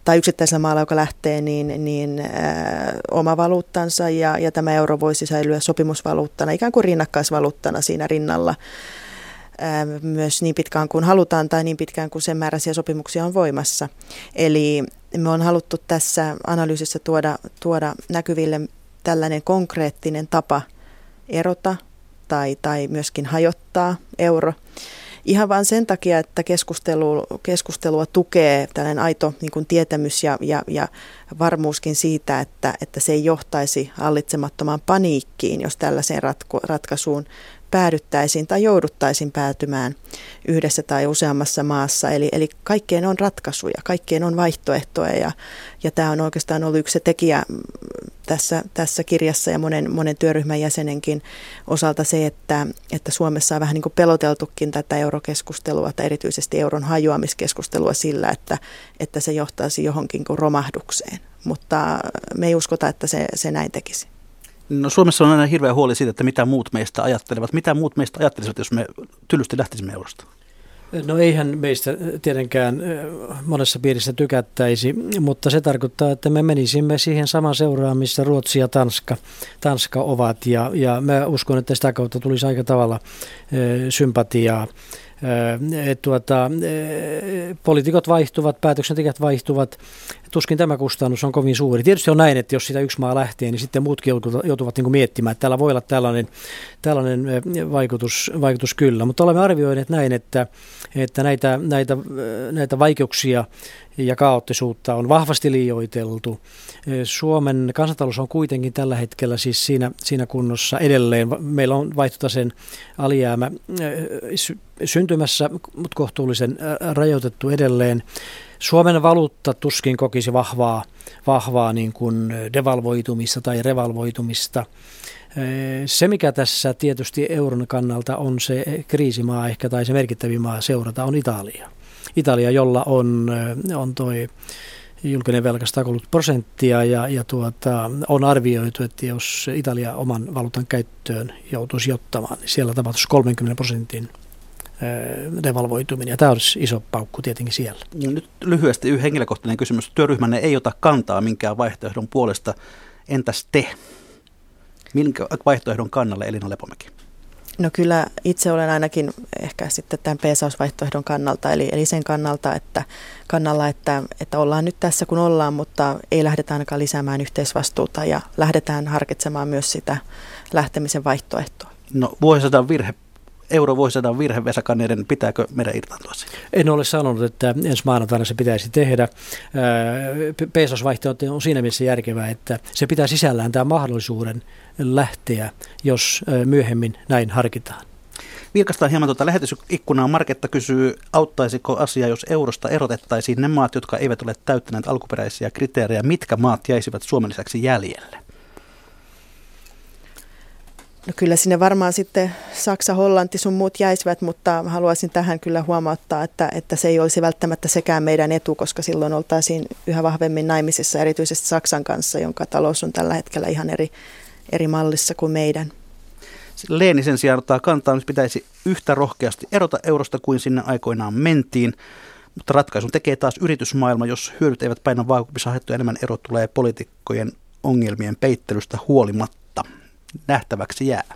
tai yksittäisellä maalla, joka lähtee, oma valuuttansa ja tämä euro voisi säilyä sopimusvaluuttana, ikään kuin rinnakkaisvaluuttana siinä rinnalla myös niin pitkään kuin halutaan tai niin pitkään kuin sen määräisiä sopimuksia on voimassa. Eli me on haluttu tässä analyysissä tuoda näkyville tällainen konkreettinen tapa erota tai myöskin hajottaa euro. Ihan vain sen takia, että keskustelua tukee tällainen aito niin kuin tietämys ja varmuuskin siitä, että se ei johtaisi hallitsemattomaan paniikkiin, jos tällaiseen ratkaisuun päädyttäisiin tai jouduttaisiin päätymään yhdessä tai useammassa maassa. Eli kaikkeen on ratkaisuja, kaikkeen on vaihtoehtoja ja tämä on oikeastaan ollut yksi tekijä tässä kirjassa ja monen työryhmän jäsenenkin osalta se, että Suomessa on vähän niin kuin peloteltukin tätä eurokeskustelua tai erityisesti euron hajoamiskeskustelua sillä, että se johtaisi johonkin kuin romahdukseen, mutta me ei uskota, että se näin tekisi. No Suomessa on aina hirveä huoli siitä, että mitä muut meistä ajattelevat. Mitä muut meistä ajattelisivat, jos me tylysti lähtisimme eurosta? No eihän meistä tietenkään monessa piirissä tykättäisi, mutta se tarkoittaa, että me menisimme siihen samaan seuraan, missä Ruotsi ja Tanska ovat. Ja mä uskon, että sitä kautta tulisi aika tavalla sympatiaa. Poliitikot vaihtuvat, päätöksentekijät vaihtuvat, tuskin tämä kustannus on kovin suuri. Tietysti on näin, että jos sitä yksi maa lähtee, niin sitten muutkin joutuvat niin kuin miettimään, että täällä voi olla tällainen vaikutus kyllä. Mutta olemme arvioineet näin, että näitä vaikeuksia ja kaoottisuutta on vahvasti liioiteltu. Suomen kansantalous on kuitenkin tällä hetkellä siis siinä kunnossa edelleen. Meillä on vaihtotaseen alijäämä syntymässä, mutta kohtuullisen rajoitettu edelleen. Suomen valuutta tuskin kokisi vahvaa niin kuin devalvoitumista tai revalvoitumista. Se, mikä tässä tietysti euron kannalta on se kriisimaa ehkä tai se merkittävin maa seurata, on Italia. Italia, jolla on toi julkinen velka 130% ja on arvioitu, että jos Italia oman valuutan käyttöön joutuisi ottamaan, niin siellä tapahtuisi 30% devalvoituminen. Ja tämä olisi iso paukku tietenkin siellä. Nyt lyhyesti henkilökohtainen kysymys. Työryhmänne ei ota kantaa minkään vaihtoehdon puolesta. Entäs te? Minkä vaihtoehdon kannalle Elina Lepomäki? No kyllä itse olen ainakin ehkä sitten tämän peesausvaihtoehdon kannalta, eli sen kannalla, että ollaan nyt tässä kun ollaan, mutta ei lähdetä ainakaan lisäämään yhteisvastuuta ja lähdetään harkitsemaan myös sitä lähtemisen vaihtoehtoa. No eurovuosisadan virhe, Vesa Kanniainen, pitääkö meidän irtaantua siitä? En ole sanonut, että ensi maanantaina se pitäisi tehdä. Peesausvaihtoehto on siinä mielessä järkevää, että se pitää sisällään tämän mahdollisuuden lähteä, jos myöhemmin näin harkitaan. Vilkaistaan hieman lähetysikkunaa. Marketta kysyy, auttaisiko asia, jos eurosta erotettaisiin ne maat, jotka eivät ole täyttäneet alkuperäisiä kriteerejä. Mitkä maat jäisivät Suomen lisäksi jäljelle? No kyllä sinne varmaan sitten Saksa, Hollanti sun muut jäisivät, mutta haluaisin tähän kyllä huomauttaa, että se ei olisi välttämättä sekään meidän etu, koska silloin oltaisiin yhä vahvemmin naimisissa, erityisesti Saksan kanssa, jonka talous on tällä hetkellä ihan eri mallissa kuin meidän. Leeni sen sijaan ottaa kantaa, että pitäisi yhtä rohkeasti erota eurosta kuin sinne aikoinaan mentiin, mutta ratkaisun tekee taas yritysmaailma, jos hyödyt eivät paina vaakupissa haettu enemmän ero tulee poliitikkojen ongelmien peittelystä huolimatta. Nähtäväksi jää.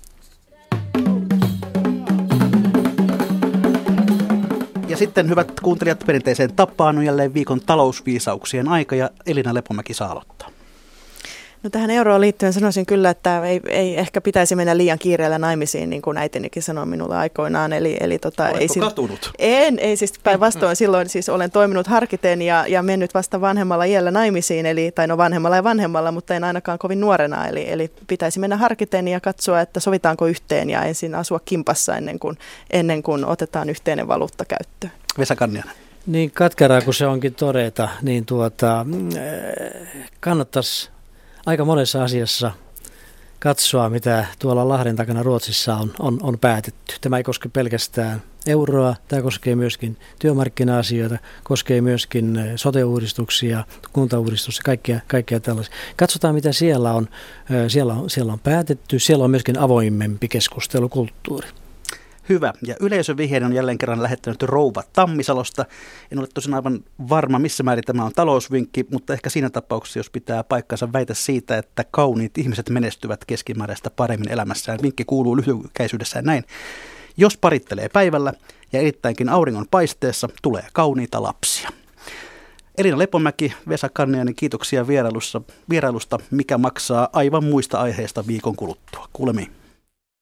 Ja sitten, hyvät kuuntelijat, perinteiseen tapaan on jälleen viikon talousviisauksien aika ja Elina Lepomäki saa aloittaa. No tähän euroon liittyen sanoisin kyllä, että ei ehkä pitäisi mennä liian kiireellä naimisiin, niin kuin äitinikin sanoi minulle aikoinaan. Oletko katunut? Ei siis päinvastoin. Silloin siis olen toiminut harkiten ja mennyt vasta vanhemmalla iällä naimisiin, vanhemmalla, mutta en ainakaan kovin nuorena. Eli pitäisi mennä harkiten ja katsoa, että sovitaanko yhteen ja ensin asua kimpassa ennen kuin otetaan yhteinen valuutta käyttöön. Vesa Kanniainen. Niin katkeraa kuin se onkin todeta, niin kannattaisi aika monessa asiassa katsoa, mitä tuolla Lahden takana Ruotsissa on päätetty. Tämä ei koske pelkästään euroa, tämä koskee myöskin työmarkkina-asioita, koskee myöskin sote-uudistuksia, kuntauudistuksia, kaikkea tällaisia. Katsotaan, mitä siellä on päätetty. Siellä on myöskin avoimempi keskustelukulttuuri. Hyvä. Ja yleisövihjeiden on jälleen kerran lähettänyt rouva Tammisalosta. En ole tosin aivan varma, missä määrin tämä on talousvinkki, mutta ehkä siinä tapauksessa, jos pitää paikkansa väitä siitä, että kauniit ihmiset menestyvät keskimääräistä paremmin elämässään. Vinkki kuuluu lyhykäisyydessään näin. Jos parittelee päivällä ja erittäinkin auringon paisteessa, tulee kauniita lapsia. Elina Lepomäki, Vesa Kanniainen, kiitoksia vierailusta, mikä maksaa aivan muista aiheista viikon kuluttua. Kuulemiin.